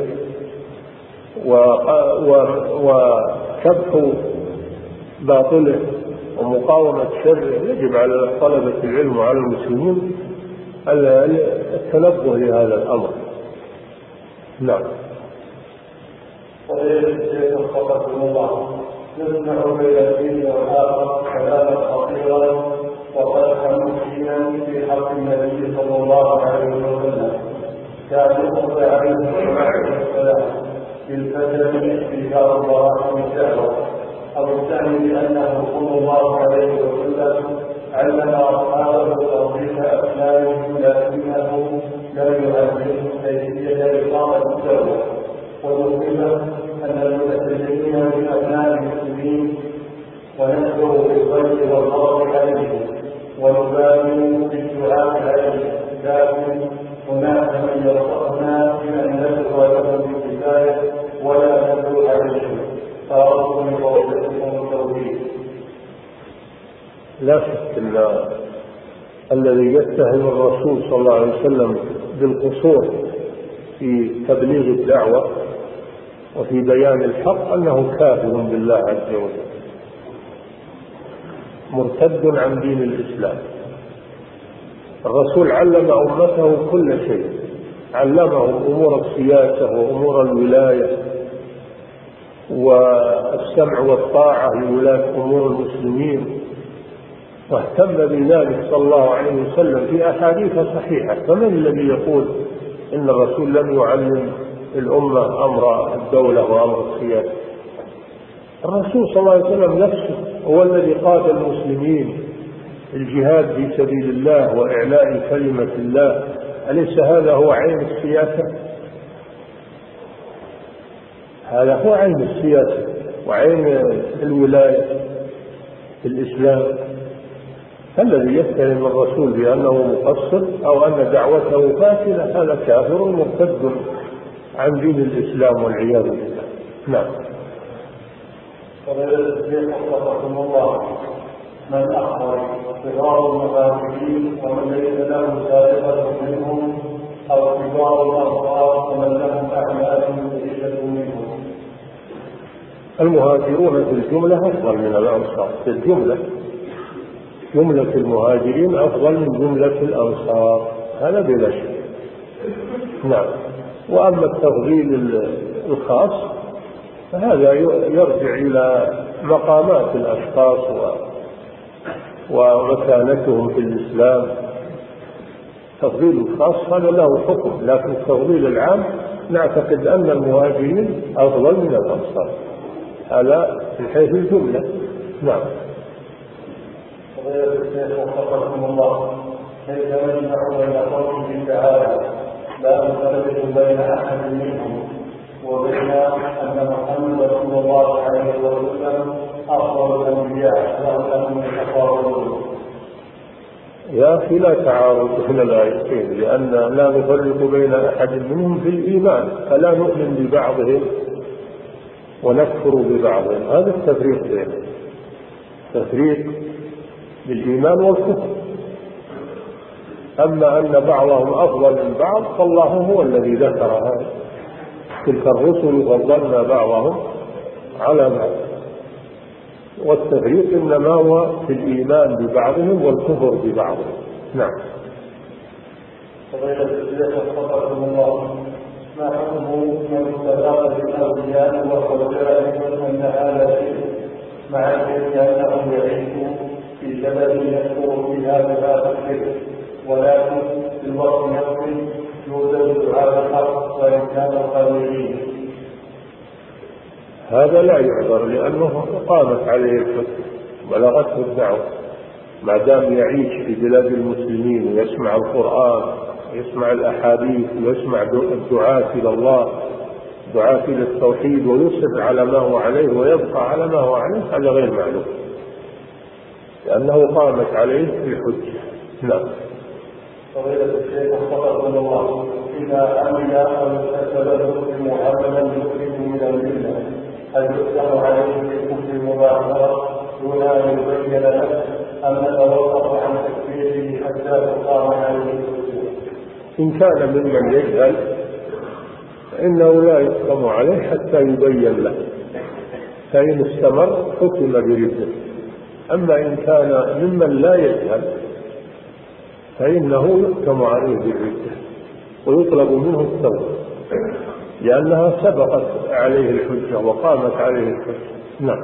وكبح باطله ومقاومة شره. يجب على طلبة العلم وعلى المسلمين التنبه لهذا الأمر. نعم. نسمع بين الدين والآخر كلاما خطيرا وقدحا مبينا في حق النبي صلى الله عليه وسلم، كان يقضي عليه السلام بالفتن في دار البراء من شهوة، أو الثاني بأنه صلى الله عليه وسلم علم أصحابه توضيح أسمائهم لكنه لم يعلمهم كيفية إقامة الدولة، ونقول أن المتكلمين من أبناء المسلمين ونشكر بالخير والغضب عليهم ونبالغ بالدعاء عليهم، لكن هناك من يرفضنا بأن ندعو لهم بالكفاية ولا ندعو عليهم، فأرجو من فضيلتكم التوفيق. لا شك أن الذي يتهم الرسول صلى الله عليه وسلم بالقصور في تبليغ الدعوة وفي بيان الحق أنه كافر بالله عز وجل مرتد عن دين الإسلام. الرسول علم أمته كل شيء، علمهم أمور السياسة وأمور الولاية والسمع والطاعة لولاة أمور المسلمين، واهتم بذلك صلى الله عليه وسلم في أحاديث صحيحة. فمن الذي يقول إن الرسول لم يعلم الأمة أمر الدولة وأمر السياسة؟ الرسول صلى الله عليه وسلم نفسه هو الذي قاد المسلمين الجهاد في سبيل الله وإعلاء كلمة الله. أليس هذا هو عين السياسة؟ هذا هو عين السياسة وعين الولاية في الإسلام. الذي يتهم الرسول بأنه مقصر أو أن دعوته فاشلة هذا كافر مرتد عن دين الإسلام والعياذ بالله. نعم. وفقكم الله، من أخبر صغار المهاجرين ومن ليس له سابقة منهم، أو كبار الأنصار ومن لهم أعمال مدهشة منهم؟ المهاجرون في الجملة أفضل من الأنصار، في الجملة جملة المهاجرين أفضل من جملة الأنصار، هذا بلا شك. نعم. وأما التفضيل الخاص فهذا يرجع إلى مقامات الأشخاص ومكانتهم في الإسلام. التفضيل الخاص هذا له حكم، لكن التفضيل العام نعتقد أن المهاجرين أفضل من الأنصار، هذا من حيث الجملة. نعم. وفقكم الله، كيف نجمع بين قوله تعالى لا نفرق بين أحد منهم وبين أن محمد صلى الله عليه وسلم أفضل الأنبياء لأنهم يتفاضلون؟ يا أخي لا تعارض بين الآيتين، لأن لا نفرق بين أحد منهم في الإيمان، فلا نؤمن ببعضهم ونكفر ببعضهم، هذا التفريق بينهم، تفريق بالإيمان والكفر. أما أن بعضهم أفضل من بعض فالله هو الذي ذكر هذا، تلك الرسل فضلنا بعضهم على بعض، والتفريق إنما هو في الإيمان ببعضهم والكفر ببعضهم. نعم. فضيلة الشيخ وفقكم الله، ما حكم من استغاث بالأولياء وهو جاهل أن هذا شرك، مع العلم أنه يعيش في جبل يكفر فيها بهذا الشرك، ولكن في الوقت نفسه يوجد دعاء الحق وإن كانوا قادرين؟ هذا لا يعذر، لأنه قامت عليه الحكم بلغته الدعوة، ما دام يعيش في بلاد المسلمين ويسمع القرآن ويسمع الأحاديث ويسمع الدعاة إلى الله، دعاة إلى التوحيد، ويصر على ما هو عليه ويبقى على ما هو عليه، هذا غير معلوم، لأنه قامت عليه الحجة. نعم. فضيلة الشيخ وفقكم الله، إذا عمل أو اكتسب المسلم عملا يخرج من الملة، هل يحكم عليه بالكفر مباشرة دون أن يبين له أم نتوقف عن تكفيره حتى تقام عليه الحجة؟ إن كان ممن يجهل فإنه لا يحكم عليه حتى يبين له، فإن استمر حكم برده. أما إن كان ممن لا يجهل فإنه يحكم عليه بالردة ويطلب منه التوبة، لأنها سبقت عليه الحجة وقامت عليه الحجة. نعم.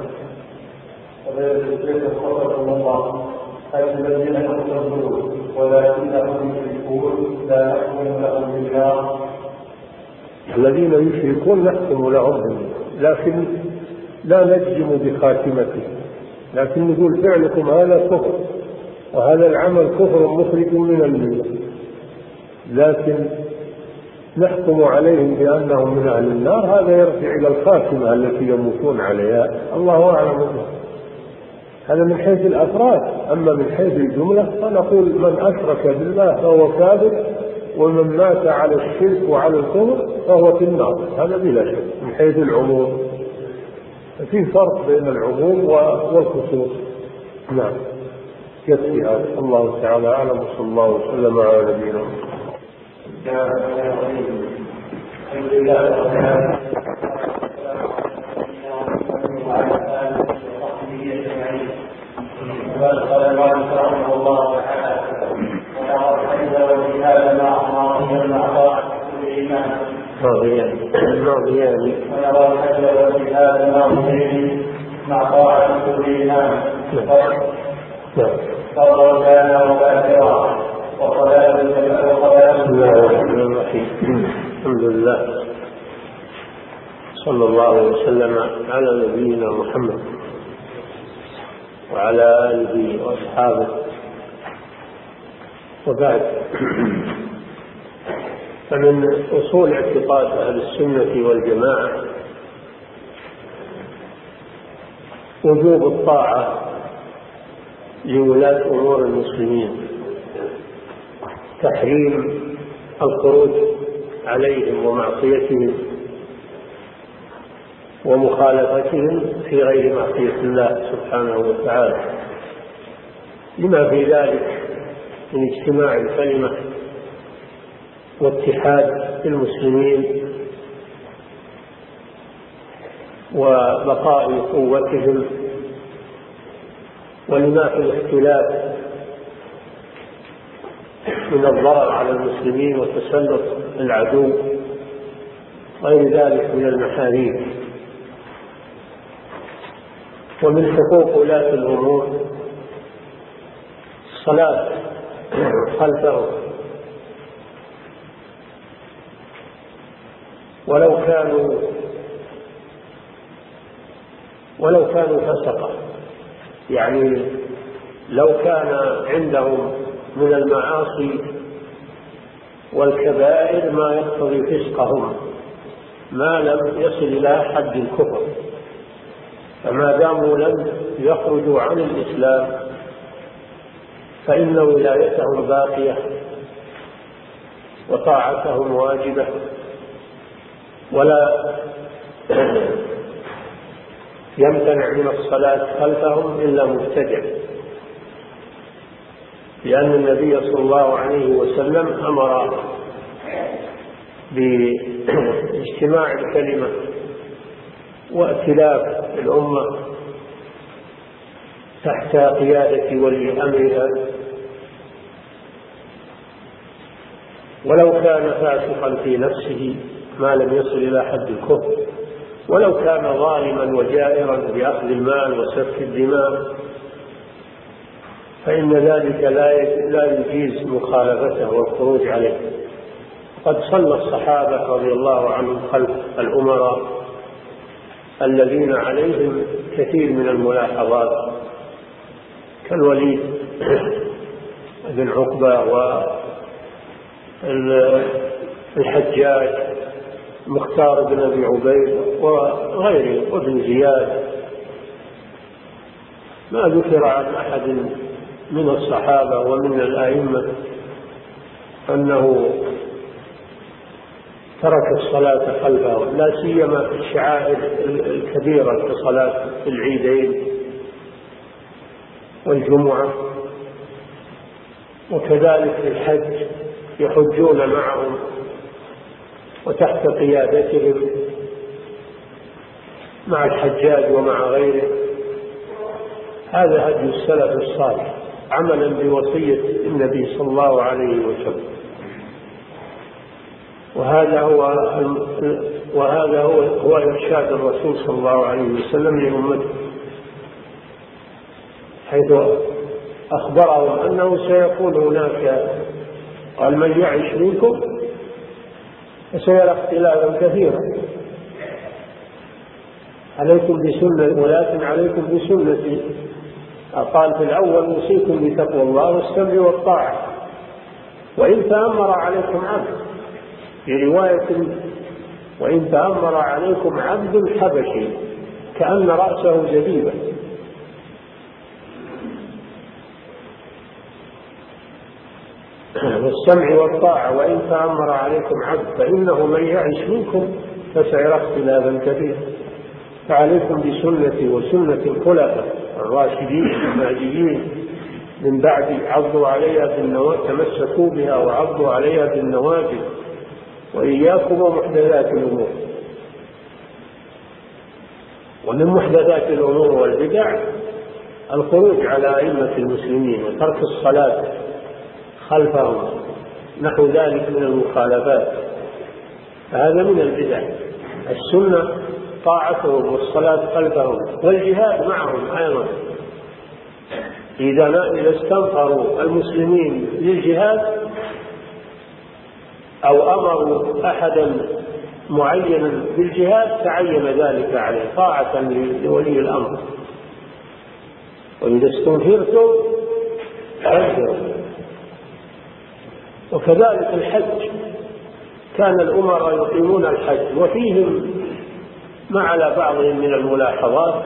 الذين يصلون ولكنهم يشركون لا نحكم لهم بالنار؟ الذين يشركون نحكم لهم بالنار، لكن لا نجزم بخاتمته، لكن نقول فعلكم هذا كفر وهذا العمل كفر مخرج من الملة، لكن نحكم عليهم بأنهم من أهل النار، هذا يرجع إلى الخاتمة التي يموتون عليها، الله أعلم به. هذا من حيث الأفراد. أما من حيث الجملة فنقول من أشرك بالله فهو كافر، ومن مات على الشرك وعلى الكفر فهو في النار، هذا بلا شك من حيث العموم. في فرق بين العموم والخصوص. نعم. يكفي هذا، الله تعالى أعلم، وصلى الله وسلم على نبينا قال المؤلف رحمه الله تعالى: ونرى الحج والجهاد مع طاعة الإيمان. ونرى الحج والجهاد مع مع طاعة كل إمام فضلا كان وكافرا وصلاة بسم الله الرحمن الرحيم. الحمد لله صلى الله وسلم على نبينا محمد وعلى آله وأصحابه، وبعد. فمن أصول اعتقاد أهل السنة والجماعة وجوب الطاعة لولاة أمور المسلمين، تحريم الخروج عليهم ومعصيتهم ومخالفتهم في غير معصية الله سبحانه وتعالى، لما في ذلك من اجتماع الكلمة واتحاد المسلمين وبقاء قوتهم، ولما في الاختلاف من الضرر على المسلمين وتسلط العدو، غير ذلك من المحاريب. ومن حقوق ولاة الأمور الصلاة خلفهم ولو كانوا فسقة، يعني لو كان عندهم من المعاصي والكبائر ما يقتضي فسقهم ما لم يصل إلى حد الكفر، فما داموا لم يخرجوا عن الإسلام فإن ولايتهم باقية وطاعتهم واجبة، ولا يمتنع من الصلاة خلفهم إلا مبتدع، لأن النبي صلى الله عليه وسلم أمر باجتماع الكلمة وائتلاف الأمة تحت قيادة ولي أمرها، ولو كان فاسقا في نفسه ما لم يصل إلى حد الكفر، ولو كان ظالما وجائرا بأخذ المال وسفك الدماء، فإن ذلك لا يجيز مخالفته والخروج عليه. قد صلى الصحابة رضي الله عنهم خلف الأمراء الذين عليهم كثير من الملاحظات، كالوليد بن عقبة والحجاج مختار بن أبي عبيد وغيره وابن زياد. ما ذكر عن أحد من الصحابة ومن الأئمة أنه ترك الصلاة خلفه، لا سيما في الشعائر الكبيرة كصلاة العيدين والجمعة، وكذلك في الحج يحجون معهم وتحت قيادتهم مع الحجاج ومع غيره. هذا هدي السلف الصالح عملا بوصية النبي صلى الله عليه وسلم، وهذا هو إرشاد الرسول صلى الله عليه وسلم لأمته، حيث أخبرهم أنه سيكون هناك، قال: من يعش منكم فسيرى اختلافا كثيرا، عليكم بسنة، ولكن عليكم بسنتي. قال في الأول: أوصيكم بتقوى الله والسمع والطاعة، وإن تأمر عليكم عبد، في رواية: وإن تأمر عليكم عبد حبشي كأن رأسه زبيبة. والسمع والطاعة، وإن تأمر عليكم عبد، فإنه من يعش منكم فسيرى اختلافا كثيرا، فعليكم بسنتي وسنة الخلفاء الراشدين المهديين من بعد، عضوا عليها بالنواجذ، تمسكوا بها وعضوا عليها بالنواجذ، وإياكم ومحدثات الأمور. ومن محدثات الأمور والبدع الخروج على أئمة المسلمين وترك الصلاة خلفهم، نحو ذلك من المخالفات، فهذا من البدع. السنة طاعتهم والصلاة خلفهم والجهاد معهم أيضا. إذا استنفروا المسلمين للجهاد أو أمروا أحدا معينا بالجهاد تعين ذلك عليه طاعة لولي الأمر. وإذا استنفرتم فانفروا. وكذلك الحج، كان الأمراء يقيمون الحج وفيهم ما على بعضهم من الملاحظات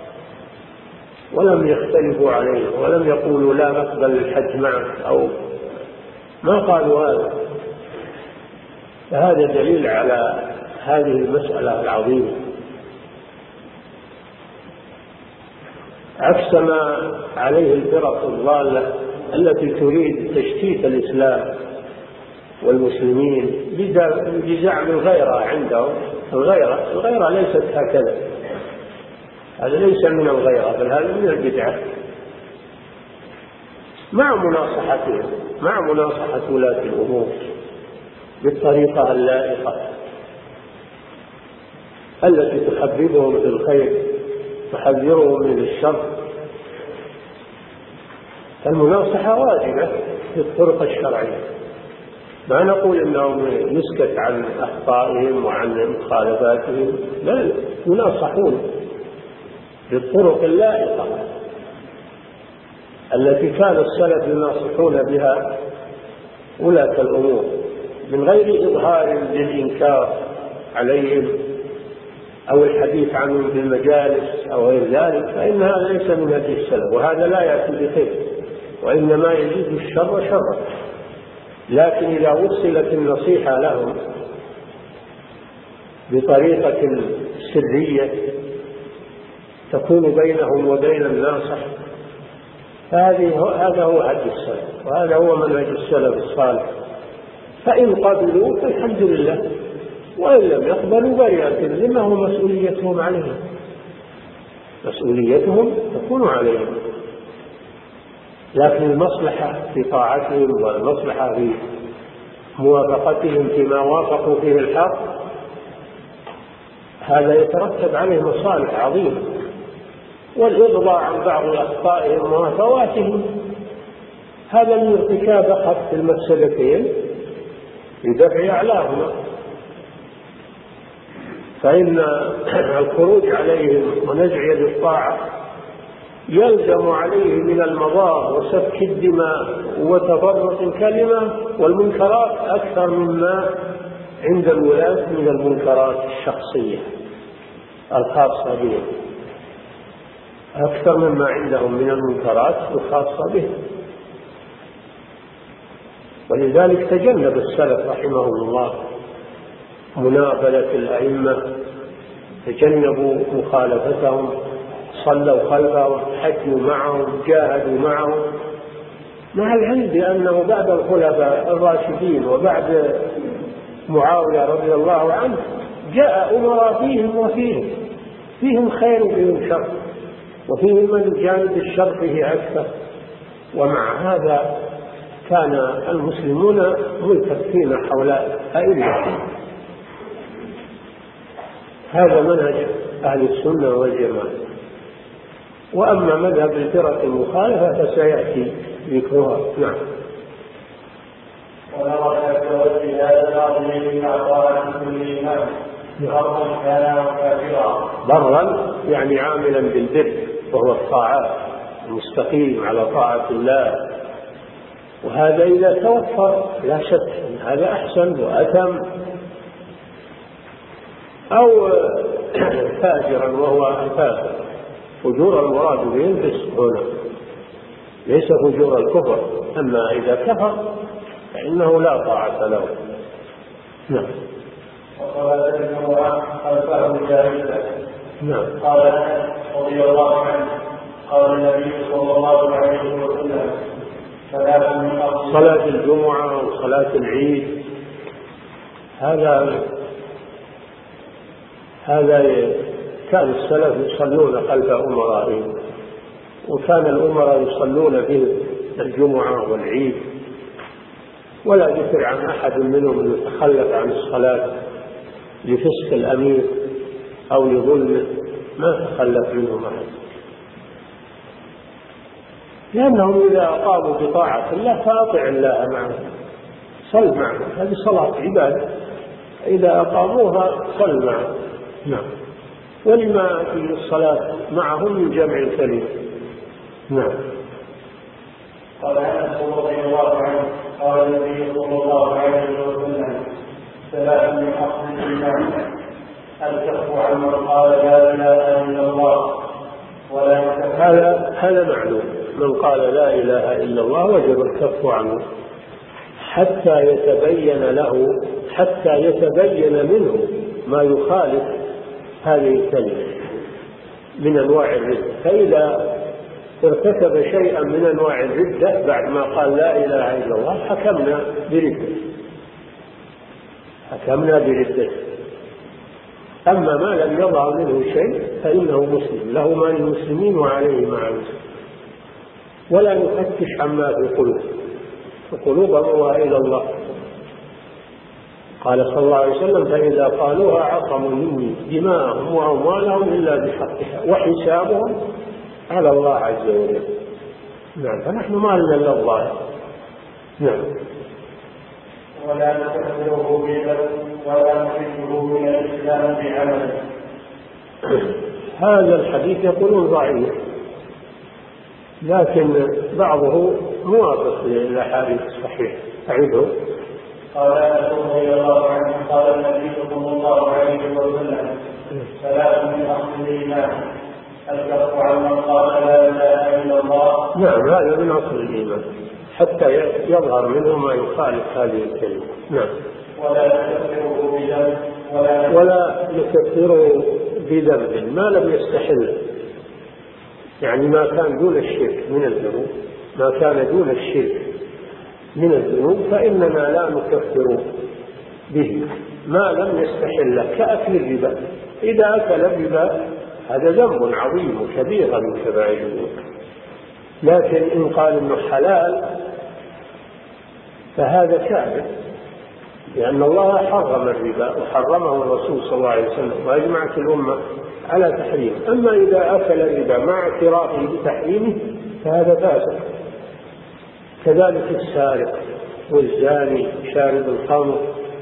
ولم يختلفوا عليه ولم يقولوا لا نقبل الحج معك أو ما قالوا هذا. فهذا دليل على هذه المسألة العظيمة، عكس ما عليه الفرق الضالة التي تريد تشتيت الإسلام والمسلمين بزعم الغيرة عندهم. الغيرة ليست هكذا، هذا ليس من الغيرة بل هذا من البدعة، مع مناصحة ولاة الأمور بالطريقة اللائقة التي تحببهم في الخير تحذرهم من الشر. المناصحة واجبة في الطرق الشرعية، ما نقول انهم يسكت عن اخطائهم وعن مخالفاتهم، لا، يناصحون بالطرق اللائقة التي كان السلف يناصحون بها ولاة الأمور من غير إظهار للإنكار عليهم أو الحديث عنهم في المجالس أو غير ذلك، فإن هذا ليس من هدي السلف، وهذا لا يأتي بخير وإنما يزيد الشر شرا. لكن إذا وصلت النصيحة لهم بطريقة سرية تكون بينهم وبين الناصح، هذا هو هدي السلف وهذا هو منهج السلف الصالح. فإن قبلوا فالحمد لله، وإن لم يقبلوا برئت الذمة ومسؤوليتهم عليهم، مسؤوليتهم تكون عليهم. لكن المصلحة في طاعتهم والمصلحة في موافقتهم فيما وافقوا فيه الحق هذا يترتب عليه مصالح عظيمة، والإرضاء عن بعض أخطائهم وهفواتهم هذا من ارتكاب أخف المفسدتين لدفع أعلاهما. فإن الخروج عليهم ونزع يد الطاعة يلزم عليه من المضار وسفك الدماء وتفرق الكلمة والمنكرات أكثر مما عند الولاة من المنكرات الشخصية الخاصة بهم، أكثر مما عندهم من المنكرات الخاصة بهم. ولذلك تجنب السلف رحمهم الله منابلة الأئمة، تجنبوا مخالفتهم، صلوا خلفهم، حجوا معهم، جاهدوا معهم، مع العلم بأنه بعد الخلفاء الراشدين وبعد معاوية رضي الله عنه جاء أمراء فيهم وفيهم، فيهم خير وفيهم شر، وفيهم من جانب الشر فيه أكثر. ومع هذا كان المسلمون ملتفين حول أئمة. هذا منهج أهل السنة والجماعة. وأما مذهب الفرق المخالفة فسيأتي ذكرها. نعم. ونرى توجه هذا العظيم مع طاعة كل إمام برا كان وكافرا. برا يعني عاملا بالبر وهو الطاعات، المستقيم على طاعة الله، وهذا إذا توفر لا شك هذا أحسن وأتم. أو فاجرا وهو الفاسق، فجور المراد به الفسق هنا ليس فجور الكفر، أما إذا كفر فإنه لا طاعة له. نعم. وقال الجمعة خلفه جاهزة. نعم. قال رضي الله عنه قال النبي صلى الله عليه وسلم صلاة الجمعة وصلاة العيد هذا كان السلف يصلون خلف أمرائهم، وكان الأمراء يصلون به الجمعة والعيد، ولا ذكر عن أحد منهم يتخلف عن الصلاة لفسق الأمير أو لظلم ما تخلف منهم أحد، لأنهم إذا قاموا بطاعة الله فأطع الله معهم، صل معهم، هذه صلاة عبادة، إذا أقاموها صل معهم. نعم. ولما في الصلاة معهم من جمع الكلمة. نعم. قال أنس رضي الله عنه قال النبي صلى الله عليه وسلم: ثلاث من أصل الإيمان: الكف عمن قال لا إله إلا الله ولا يكف. هذا معلوم، من قال لا إله إلا الله وجب الكف عنه حتى يتبين منه ما يخالف هذه الكلمة من أنواع الردة، فإذا ارتكب شيئا من أنواع الردة بعد ما قال لا إله إلا الله حكمنا برده. أما ما لم يظهر منه شيء فإنه مسلم، له ما للمسلمين وعليه ما على المسلمين، ولا نفتش عما في القلوب أمرها إلى الله. قال صلى الله عليه وسلم: فإذا قالوها عصموا مني دماءهم وأموالهم إلا بحقها وحسابهم على الله عز وجل. نعم. فنحن ما لنا إلا الظاهر. نعم. ولا نكفره ولا نخرجه من الإسلام بعمله. هذا الحديث يقولون ضعيف، لكن بعضه موافق للأحاديث الصحيحة. أعيده. قال أنس رضي الله عنه قال النبي صلى الله عليه وسلم: ثلاث من أصل الإيمان: الكف عمن قال لا إله إلا الله. نعم، هذا من أصل الإيمان حتى يظهر منه ما يخالف هذه الكلمة. نعم. ولا نكفره بذنب ما لم يستحل، يعني ما كان دون الشرك من الذنوب فإننا لا نكفر به ما لم يستحل، كأكل الربا. إذا أكل الربا هذا ذنب عظيم وكبير من كبائر الذنوب، لكن إن قال إنه حلال فهذا كافر، لأن الله حرم الربا وحرمه الرسول صلى الله عليه وسلم وأجمعت الأمة على تحريمه. أما إذا أكل الربا مع اعترافه بتحريمه فهذا فاسق. كذلك السارق والزاني شارب الخمر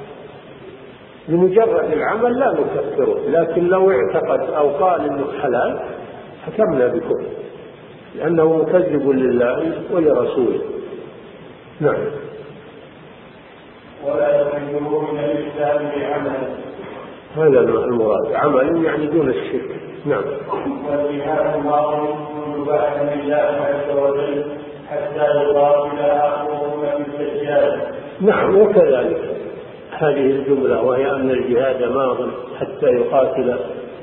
بمجرد العمل لا نكفره، لكن لو اعتقد أو قال إنه حلال حكمنا بكفر، لأنه مكذب لله ولرسوله. نعم. ولا يخرجه من الإسلام بعمله. هذا المراد، عمل يعني دون الشرك. نعم. والجهاد ماض منذ بعث الله عز وجل حتى يقاتل آخرهم بالدجال. نعم، وكذلك هذه الجملة وهي أن الجهاد ماض حتى يقاتل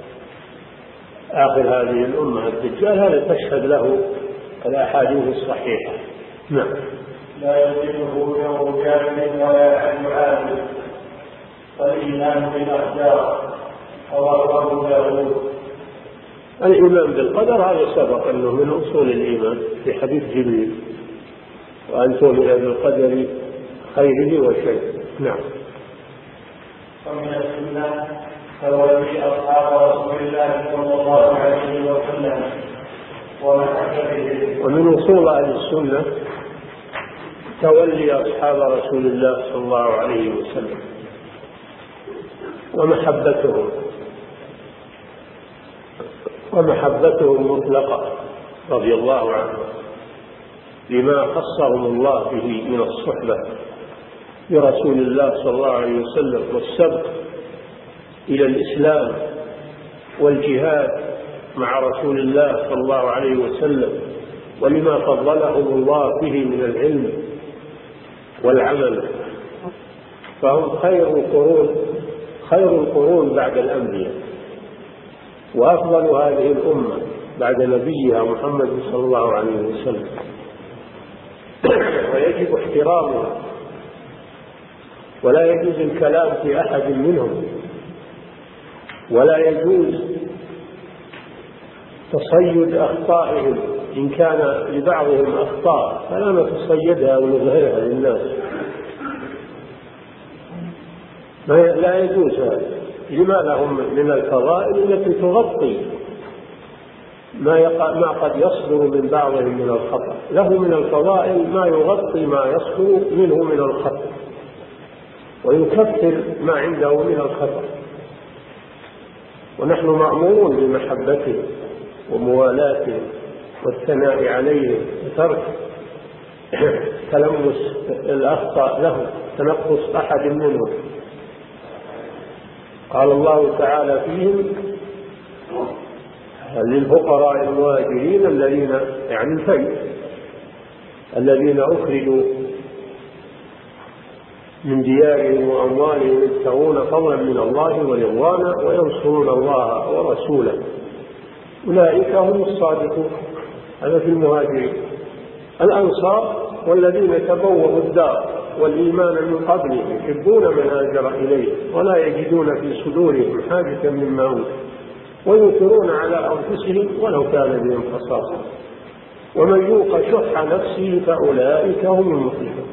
آخر هذه الأمة الدجال، هذا تشهد له الأحاديث الصحيحة. نعم. لا يدركه يوم كامل ولا أحد عامل. فالإيمان بالأقدار رواه أبو داود. الإيمان بالقدر هذا سبق أنه من أصول الإيمان في حديث جبريل: وأن تؤمن بالقدر خيره وشره. نعم. ومن السنة تولي أصحاب رسول الله صلى الله عليه وسلم ومحبته. ومن أصول أهل السنة تولي أصحاب رسول الله صلى الله عليه وسلم ومحبتهم مطلقة رضي الله عنهم لما خصهم الله به من الصحبة برسول الله صلى الله عليه وسلم والسبق إلى الإسلام والجهاد مع رسول الله صلى الله عليه وسلم، ولما فضلهم الله به من العلم والعمل. فهم خير القرون بعد الأنبياء، وأفضل هذه الأمة بعد نبيها محمد صلى الله عليه وسلم، ويجب احترامهم ولا يجوز الكلام في أحد منهم، ولا يجوز تصيد أخطائهم. إن كان لبعضهم أخطاء فلا نتصيدها ونظهرها للناس، لا يجوز هذا. لما لهم من الفضائل التي تغطي ما قد يصدر من بعضهم من الخطأ، له من الفضائل ما يغطي ما يصدر منه من الخطأ ويكفر ما عنده من الخطأ. ونحن مأمورون بمحبته وموالاته والثناء عليه وترك تلمس الأخطاء له، تنقص أحد منهم. قال الله تعالى فيهم للفقراء المهاجرين الذين يعني الفيء الذين أخرجوا من ديارهم وأموالهم يبتغون فضلا من الله ورضوانا وينصرون الله ورسوله أولئك هم الصادقون. هذا في المهاجرين. الأنصار والذين تبوأوا الدار والإيمان من قبلهم يحبون من هاجر إليه ولا يجدون في صدورهم حاجة مما أوتوا ويؤثرون على أنفسهم ولو كان بهم خصاصة ومن يوق شح نفسه فأولئك هم المفلحون.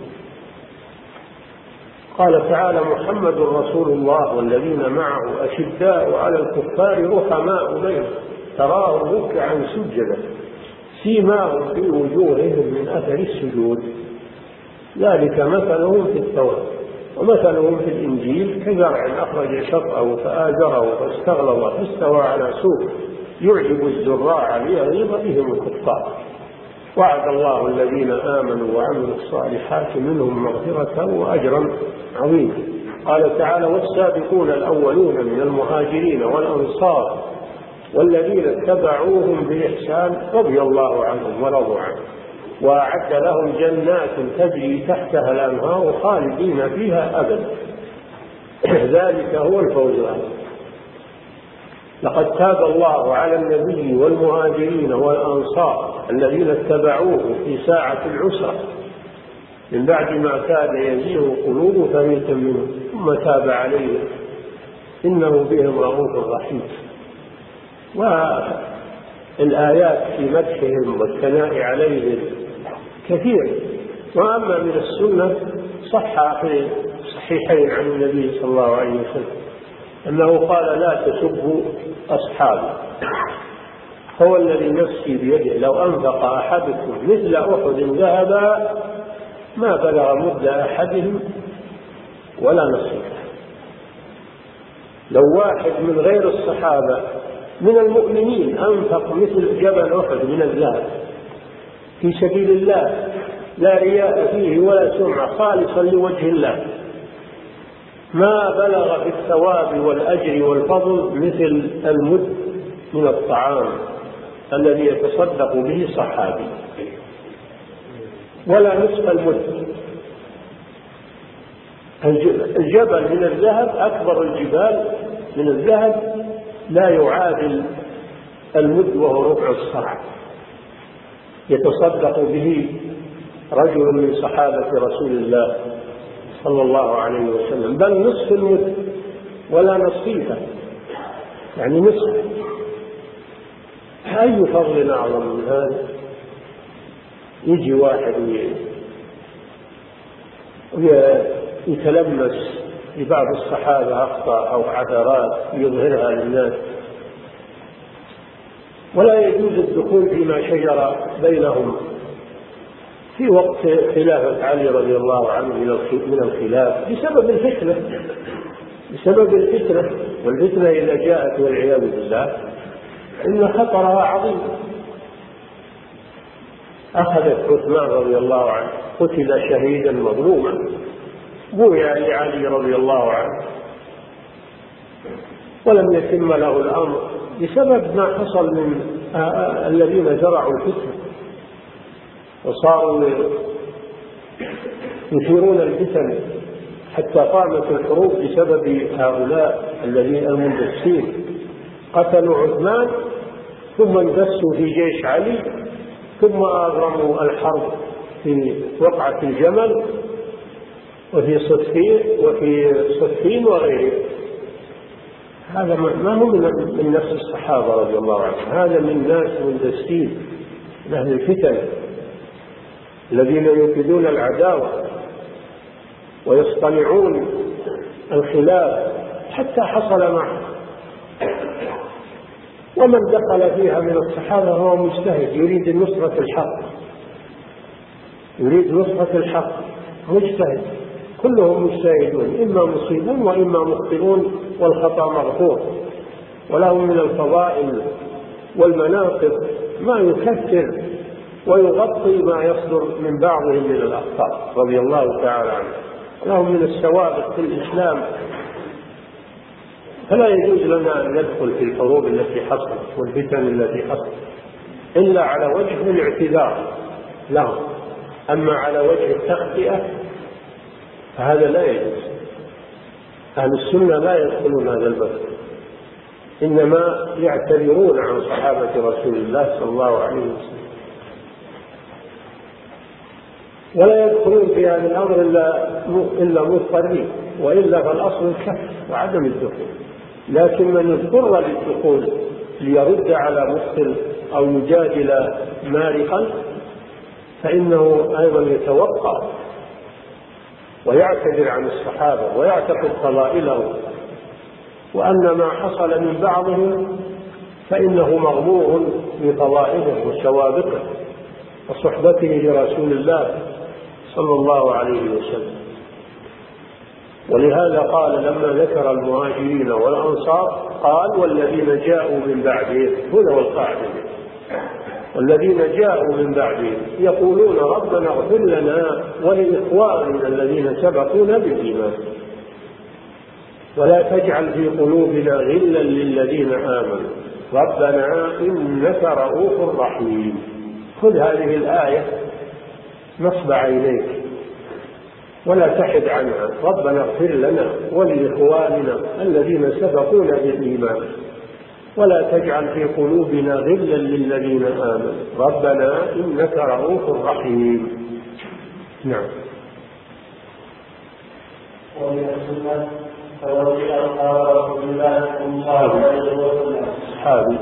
قال تعالى محمد رسول الله والذين معه أشداء على الكفار رحماء بينهم تراهم ركعا سجدا سيماهم في وجوههم من أثر السجود ذلك مثلهم في التوراة ومثلهم في الإنجيل كزرع أخرج شطأه فآزره فاستغلظ فاستوى على سوقه يعجب الزراع ليغيظ بهم الكفار. وعد الله الذين آمنوا وعملوا الصالحات منهم مغفرة وأجرا عظيما. قال تعالى والسابقون الأولون من المهاجرين والأنصار والذين اتبعوهم بإحسان رضي الله عنهم ورضوا عنه وأعد لهم جنات تجري تحتها الأنهار خالدين فيها أبدا ذلك هو الفوز العظيم. لقد تاب الله على النبي والمهاجرين والأنصار الذين اتبعوه في ساعة العسرة من بعد ما كاد يزيغ قلوب فريق منهم ثم تاب عليهم إنه بهم رؤوف رحيم. والآيات في مدحهم والثناء عليهم كثير. وأما من السنة صح في الصحيحين عن النبي صلى الله عليه وسلم أنه قال لا تسبوا أصحابي هو الذي نفسي بيده لو أنفق أحدكم مثل أحد ذهبا ما بلغ مد أحدهم ولا نصيبه. لو واحد من غير الصحابة من المؤمنين أنفق مثل جبل أحد من الذهب في سبيل الله لا رياء فيه ولا سمعة خالصا لوجه الله ما بلغ في الثواب والأجر والفضل مثل المد من الطعام الذي يتصدق به صحابي ولا نصف المد. الجبل من الذهب أكبر الجبال من الذهب لا يعادل المد وهو ربع الصاع يتصدق به رجل من صحابة رسول الله صلى الله عليه وسلم بل نصف المد ولا نصيفه يعني نصف. أي فضل أعظم من هذا؟ يجي واحد يتلمس لبعض الصحابة أخطاء أو عثرات يظهرها للناس ولا يجوز الدخول فيما شجر بينهم في وقت خلافة علي رضي الله عنه من الخلاف بسبب الفتنة والفتنة إذا جاءت والعياذ بالله إن خطرها عظيم. أخذت عثمان رضي الله عنه قتل شهيدا مظلوما بويع لعلي رضي الله عنه ولم يتم له الأمر بسبب ما حصل من الذين زرعوا الفتنة وصاروا يثيرون الفتن حتى قامت الحروب بسبب هؤلاء الذين المندسين قتلوا عثمان ثم اندسوا في جيش علي ثم أغرموا الحرب في وقعة الجمل وفي صفين وغيره. هذا ما هو من نفس الصحابة رضي الله عنهم، هذا من ناس مندسين من أهل الفتن الذين يوقدون العداوة ويصطنعون الخلاف حتى حصل معه. ومن دخل فيها من الصحابة هو مجتهد يريد نصرة الحق، يريد نصرة الحق، مجتهد، كلهم مجتهدون، إما مصيبون وإما مخطئون، والخطأ مغفور، ولهم من الفضائل والمناقب ما يكثر ويغطي ما يصدر من بعضهم من الأخطاء رضي الله تعالى عنه. لهم من السوابق في الإسلام، فلا يجوز لنا أن ندخل في الحروب التي حصلت والفتن التي حصلت إلا على وجه الاعتذار لهم، أما على وجه التخطئة فهذا لا يجوز. أهل السنة لا يدخلون هذا الباب، إنما يعتذرون عن صحابة رسول الله صلى الله عليه وسلم، ولا يدخلون في هذا الأمر إلا مضطرين، وإلا فالأصل الكف وعدم الدخول. لكن من اضطر للدخول ليرد على مخطئ أو يجادل مارقا فإنه أيضا يتوقع ويعتذر عن الصحابة ويعتقد فضائلهم، وأن ما حصل من بعضهم فإنه مغمور بفضائله وسوابقه وصحبته لرسول الله صلى الله عليه وسلم. ولهذا قال لما ذكر المهاجرين والأنصار قال والذين جاءوا من بعدهم، هنا والقاعدة، والذين جاءوا من بعدهم يقولون ربنا اغفر لنا ولإخواننا الذين سبقونا بالإيمان ولا تجعل في قلوبنا غلا للذين آمنوا ربنا إنك رؤوف رحيم. خذ هذه الآية نصب عينيك ولا تحد عنها، ربنا اغفر لنا ولإخواننا الذين سبقونا بالإيمان ولا تجعل في قلوبنا غلا للذين آمنوا ربنا إنك رؤوف رحيم. نعم. ومن السنة فوجد أصحاب رسول الله صلى الله عليه وسلم صحابي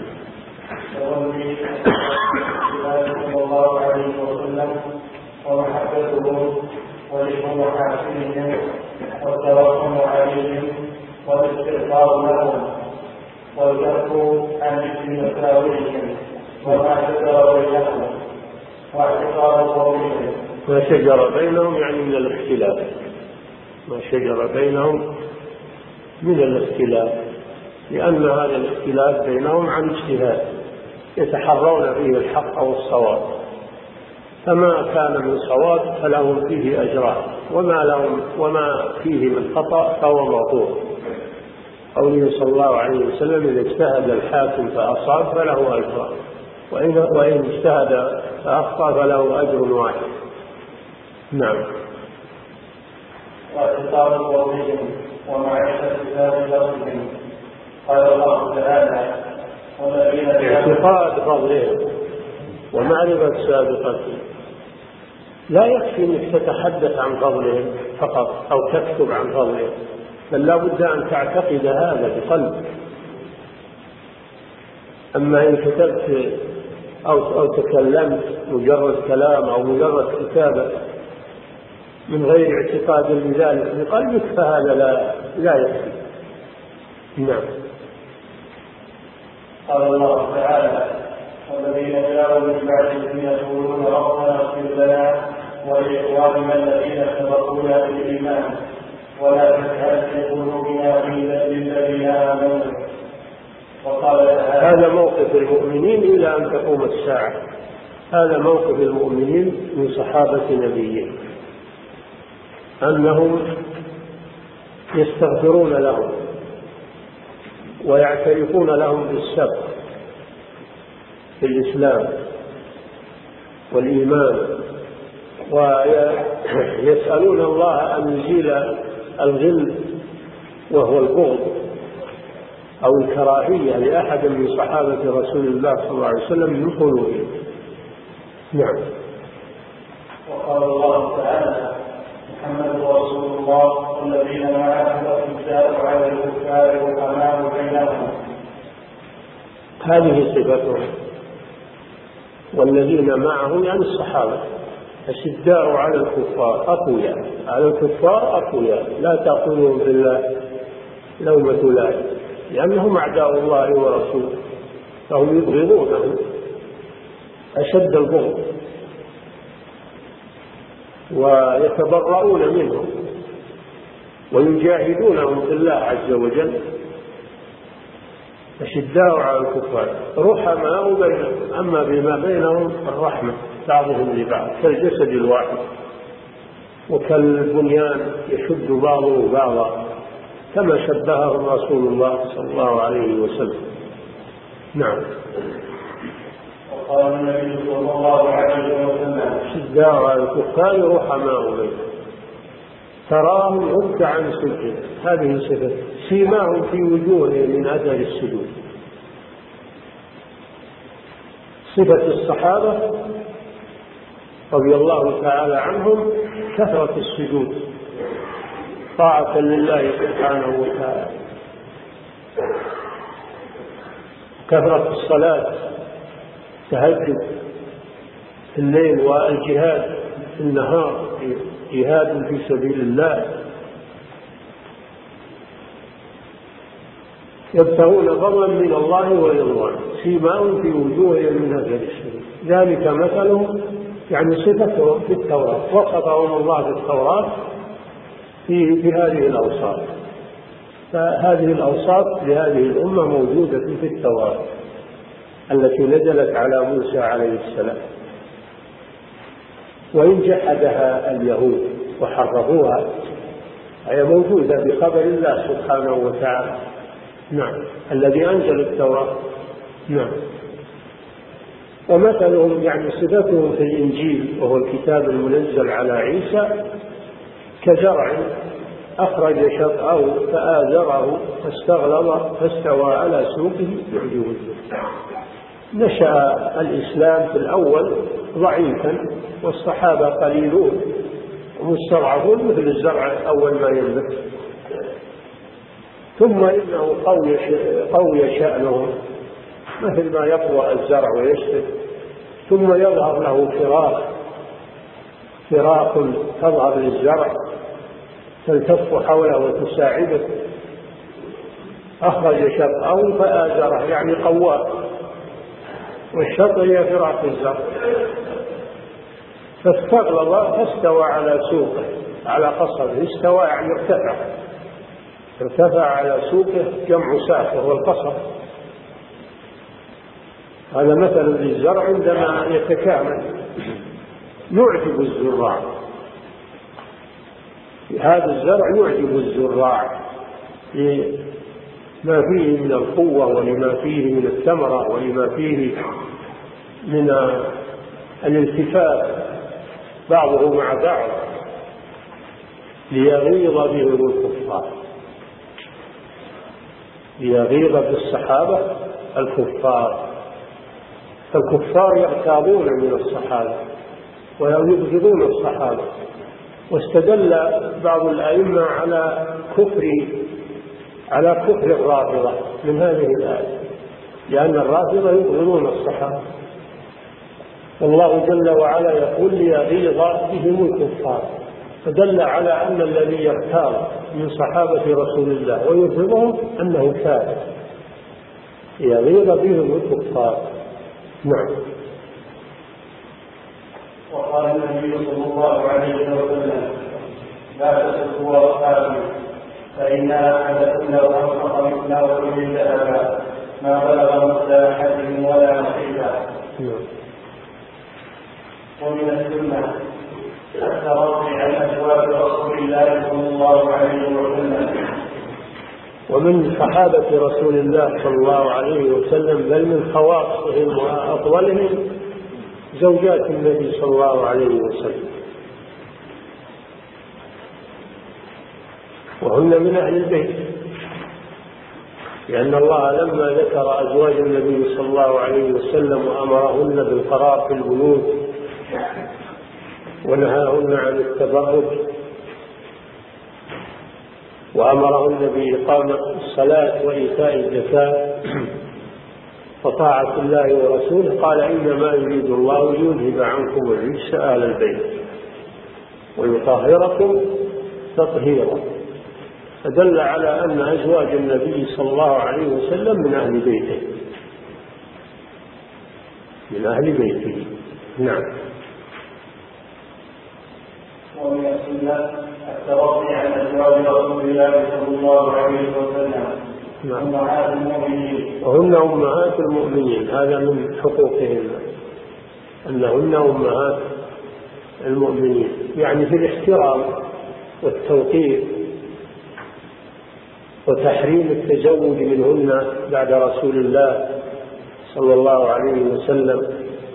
صلى الله عليه وسلم ومحبتهم ولحم محاسنهم والتوكل عليهم والاستغفار لهم والكف عن اسم مساويهم وما شجر بينهم واعتقاد قومهم. ما شجر بينهم يعني من الاختلاف، ما شجر بينهم من الاختلاف، لأن هذا الاختلاف بينهم عن اجتهاد يتحرون فيه الحق والصواب، فما كان من صواب فلهم فيه أجران وما فيه من خطأ فهو مغفور. قوله صلى الله عليه وسلم إذا اجتهد الحاكم فأصاب فله أجران وإن اجتهد فأخطأ فله أجر واحد. نعم. واعتقاد قومهم ومعرفة سابقتهم قال الله تعالى اعتقاد فضلهم ومعرفة سابقتهم. لا يكفي أنك تتحدث عن فضلهم فقط أو تكتب عن فضلهم، بل لا بد أن تعتقد هذا بقلبك. أما إن كتبت أو تكلمت مجرد كلام أو مجرد كتابة من غير اعتقاد بذلك بقلبك فهذا لا يكفي. نعم. قال الله تعالى والذين جاءوا من بعدهم يقولون ربنا اغفر لنا ولإخواننا الذين سبقونا بالإيمان ولا تجعل في قلوبنا غلا للذين آمنوا. وقال هذا موقف المؤمنين إلى أن تقوم الساعة، هذا موقف المؤمنين من صحابة نبيهم أنهم يستغفرون لهم ويعترفون لهم بالسبق في الإسلام والإيمان، ويسألون الله أن يزيل الغل وهو البغض أو الكراهية لأحد من صحابة رسول الله صلى الله عليه وسلم من قلوبهم. نعم. وقال الله تعالى محمد رسول الله والذين معه أشداء على الكفار رحماء بينهم. هذه صفتهم، والذين معه يعني الصحابة أشداء على الكفار أقوياء، على الكفار أقوياء لا تأخذهم في الله لومة لائم، لأنهم أعداء الله ورسوله، فهم يبغضونه أشد البغض ويتبرؤون منهم ويجاهدونهم في الله عز وجل، أشداء على الكفار رحماء بينهم، أما بما بينهم الرحمة بعضهم لبعض كالجسد الواحد وكالبنيان يشد بعضه بعضا كما شبههم رسول الله صلى الله عليه وسلم. نعم. وقال النبي صلى الله عليه وسلم شداء على الكفار رحماء بينهم تراهم ركعا سجدا، هذه صفة سيماهم في وجوههم من أثر السجود. صفة الصحابة رضي الله تعالى عنهم كثرة السجود طاعة لله سبحانه وتعالى، كثرة الصلاة، تهجد في الليل، والجهاد في النهار، جهاد في سبيل الله، يبتغون فضلا من الله ورضوانه سيماهم في وجوههم من أثر السجود، ذلك مثلهم يعني صفتهم في التوراة، وصفهم الله في التوراة بهذه الأوصاف، فهذه الأوصاف لهذه الأمة موجودة في التوراة التي نزلت على موسى عليه السلام، وإن جحدها اليهود وحرفوها هي موجودة بخبر الله سبحانه وتعالى. نعم. الذي أنزل التوراة. نعم. ومثلهم يعني صفتهم في الإنجيل وهو الكتاب المنزل على عيسى كزرع أخرج شطأه فآزره فاستغلظ فاستوى على سوقه يعجب الزرع. نشأ الإسلام في الأول ضعيفا والصحابة قليلون ومستضعفون مثل الزرع أول ما ينبت، ثم إنه قوي شأنهم مثل ما يقوى الزرع ويشتد، ثم يظهر له فراق تظهر للزرع تلتف حوله وتساعده، أخرج شطأه فآزره يعني قواه، والشطأ هي فراق الزرع، فاستغلظ فاستوى على سوقه على قصبه، استوى يعني ارتفع على سوقه، جمع ساق وهو القصب. هذا مثل للزرع عندما يتكامل يعجب الزراع، هذا الزرع يعجب الزراع لما فيه من القوة ولما فيه من الثمرة ولما فيه من الالتفاف بعضه مع بعض ليغيظ بهم الكفار، ليغيظ بالصحابة الكفار يغتاظون من الصحابة ويبغضون الصحابة، واستدل بعض الأئمة على كفر الرافضة من هذه الآية، لأن الرافضة يبغضون الصحابة، والله جل وعلا يقول ليغيظ بهم الكفار، فدل على أن الذي يغتاظ من صحابة رسول الله ويبغضهم أنه كافر، يغيظ بهم الكفار. نعم. وقال النبي صلى الله عليه وسلم لا تسبوا أصحابي فإن أحدكم لو أنفق مثل أحد ذهبا ما بلغ مد أحدهم ولا نصيبا. ومن السنة الترضي عن أزواج رسول الله صلى الله عليه وسلم. ومن صحابة رسول الله صلى الله عليه وسلم بل من خواصهم وأفضلهم زوجات النبي صلى الله عليه وسلم، وهن من أهل البيت، لأن الله لما ذكر أزواج النبي صلى الله عليه وسلم وأمرهن بالقرار في البيوت ونهاهن عن التبرج وأمرهن بإقامة الصلاة وإيتاء الزكاة وطاعة الله ورسوله، قال إنما يريد الله ليذهب عنكم الرجس أهل البيت ويطهركم تطهيرا. فدل على أن أزواج النبي صلى الله عليه وسلم من أهل بيته، من أهل بيته. نعم. ومن السنة الترضي عن أزواج رسول الله صلى الله عليه وسلم أمهات المؤمنين، وهن أمهات المؤمنين، هذا من حقوقهن أنهن أمهات المؤمنين، يعني في الاحترام والتوقير وتحريم التزوج منهن بعد رسول الله صلى الله عليه وسلم.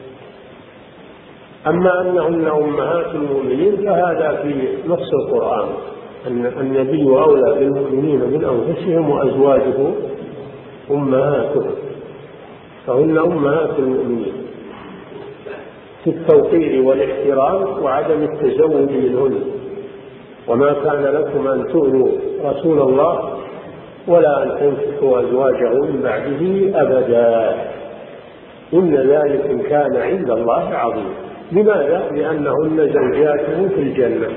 أما أنهن أمهات المؤمنين فهذا في نص القرآن، أن النبي أولى بالمؤمنين من أنفسهم وأزواجه أمهاتهم، فهن أمهات المؤمنين في التوقير والاحترام وعدم التزوج منهن. وما كان لكم أن تؤذوا رسول الله ولا أن تنكحوا أزواجه من بعده أبدا، إن ذلك كان عند الله عظيما. لماذا؟ لأنهن زوجاته في الجنة،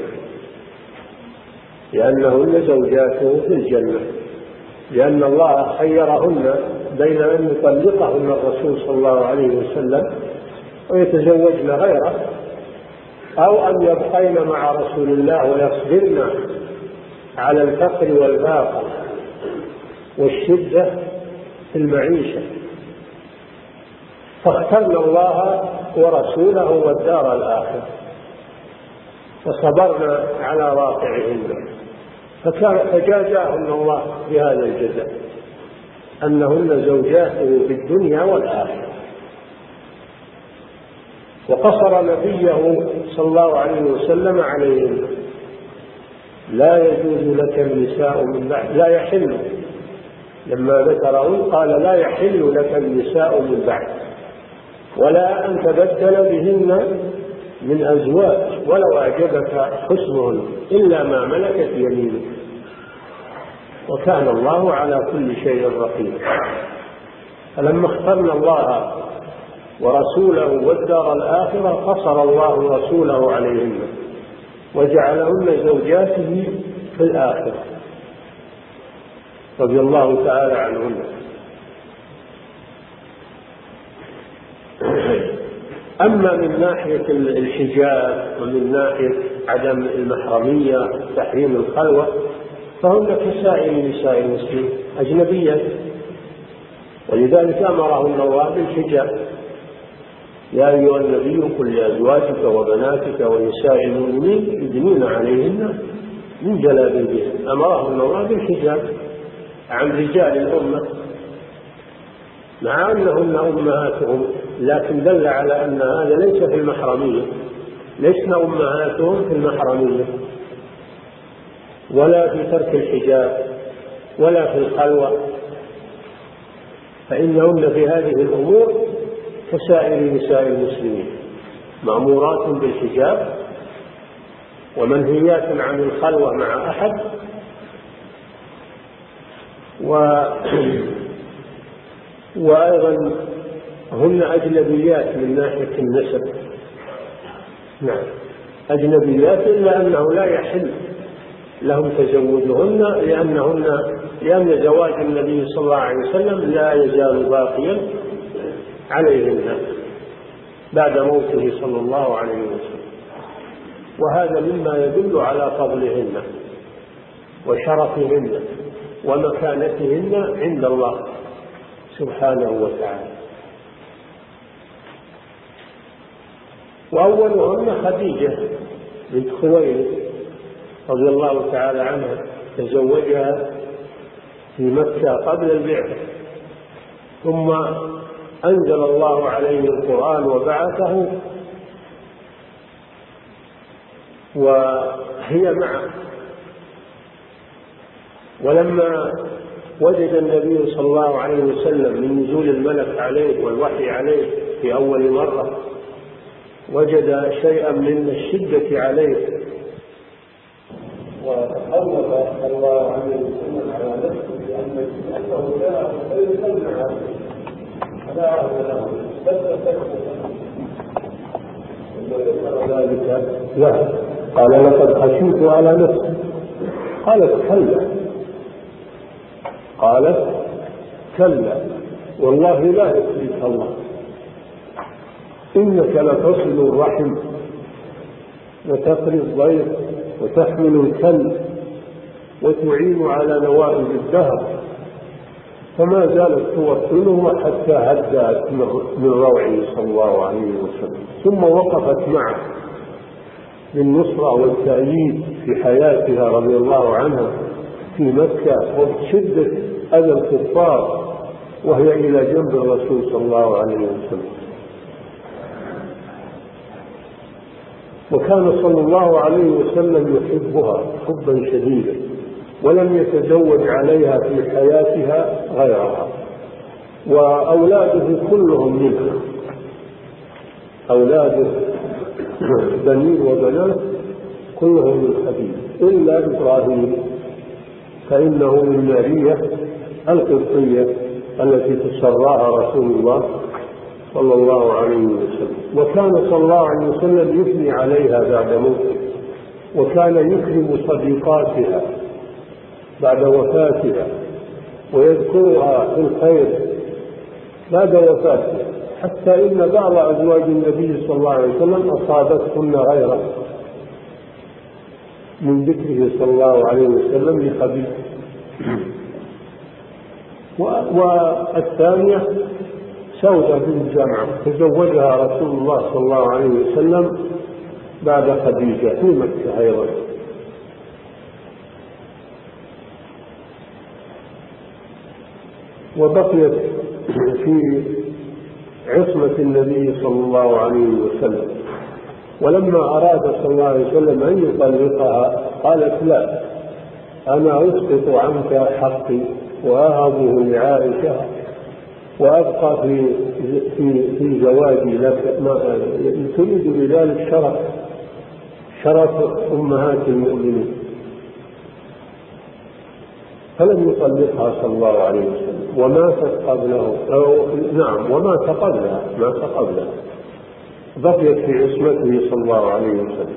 لأنهن زوجاته في الجنة، لأن الله خيرهن بين أن يطلقهن الرسول صلى الله عليه وسلم ويتزوجن غيره، أو أن يبقين مع رسول الله ويصبرن على الفقر والفاقة والشدة في المعيشة، فاخترنا الله ورسوله والدار الآخرة وصبرنا على واقعهن، فجازاهن الله بهذا الجزاء أنهن زوجاته في الدنيا والآخرة. وقصر نبيه صلى الله عليه وسلم عليهن، لا يجوز لك النساء من بعد، لا يحل، لما ذكره قال لا يحل لك النساء من بعد، ولا أن تبدل بهن من أزواج ولو أعجبك حسنهن إلا ما ملكت يمينك، وكان الله على كل شيء رقيب. فلما اخترنا الله ورسوله والدار الآخرة قصر الله رسوله عليهن وجعلهن زوجاته في الآخرة رضي الله تعالى عنهن. أما من ناحية الحجاب ومن ناحية عدم المحرمية تحريم الخلوة فهن كسائر نساء المسلمين أجنبيات، ولذلك أمرهن الله بالحجاب: يا أيها النبي قل لأزواجك وبناتك ونساء المؤمنين يدنين عليهن من جلابيبهن. أمرهن الله بالحجاب عن رجال الأمة مع أنهن أمهاتهم، لكن دل على أن هذا ليس في المحرمية، لسن أمهاتهم في المحرمية ولا في ترك الحجاب ولا في الخلوة، فإنهن في هذه الأمور كسائر نساء المسلمين، مأمورات بالحجاب ومنهيات عن الخلوة مع أحد، وأيضا هن أجنبيات من ناحية النسب. نعم أجنبيات، إلا أنه لا يحل لهم تزوجهن لأن زواج النبي صلى الله عليه وسلم لا يزال باقيا عليهن بعد موته صلى الله عليه وسلم، وهذا مما يدل على فضلهن وشرفهن ومكانتهن عند الله سبحانه وتعالى. وأولهن خديجة بنت خويلد رضي الله تعالى عنها، تزوجها في مكة قبل البعثة، ثم أنزل الله عليه القرآن وبعثه وهي معه. ولما وجد النبي صلى الله عليه وسلم من نزول الملك عليه والوحي عليه في أول مرة وجد شيئا من الشدة عليه، وخوف صلى الله عليه وسلم على نفسه لأنه جاء فيسمع فلا أهل له وذكر ذلك له، قال لقد خشيت على نفسي، قالت كلا قالت كلا والله لا يخزيك الله إنك لتصل الرحم وتقري الضيف وتحمل الكل وتعين على نوائب الدهر. فما زالت توصله حتى هدأت من روعه صلى الله عليه وسلم، ثم وقفت معه بالنصرة والتأييد في حياتها رضي الله عنها في مكة وبشدة أذى الكفار وهي إلى جنب الرسول صلى الله عليه وسلم. وكان صلى الله عليه وسلم يحبها حبا شديدا، ولم يتزوج عليها في حياتها غيرها، وأولاده كلهم منها، أولاده بنين وبنات كلهم من خديجة إلا إبراهيم فإنه من مارية القبطية التي تسراها رسول الله صلى الله عليه وسلم. وكان صلى الله عليه وسلم يثني عليها بعد موته، وكان يكرم صديقاتها بعد وفاتها ويذكرها بالخير بعد وفاتها، حتى إن بعض أزواج النبي صلى الله عليه وسلم أصابتهن غيره من ذكره صلى الله عليه وسلم لخديجة. والثانية سودة بنت زمعة تزوجها رسول الله صلى الله عليه وسلم بعد خديجة في مكة أيضا. وبقيت في عصمة النبي صلى الله عليه وسلم، ولما أراد صلى الله عليه وسلم أن يطلقها قالت لا، أنا أسقط عنك حقي وأهبه لعائشة وأبقى في زواجي لك، تريد بذلك شرف أمهات المؤمنين. فلم يطلقها صلى الله عليه وسلم وماتت قبله ومات قبلها، بقيت في عصمته صلى الله عليه وسلم.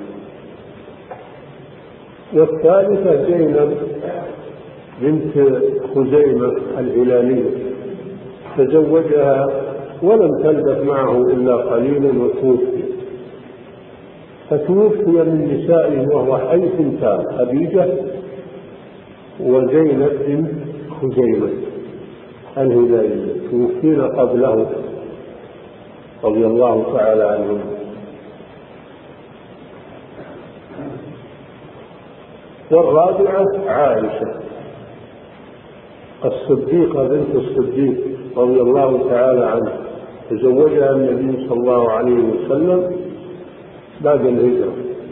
والثالثة زينب بنت خزيمة الهلالية تزوجها ولم تلبث معه إلا قليلا وتوفي، فتوفي من نسائه وهو حي ثنتان، خديجة وزينب بنت خزيمة الهلالية توفين قبله رضي الله تعالى عنهم. والرابعة عائشة الصديقة بنت الصديق رضي الله تعالى عنه، تزوجها النبي صلى الله عليه وسلم بعد الهجرة،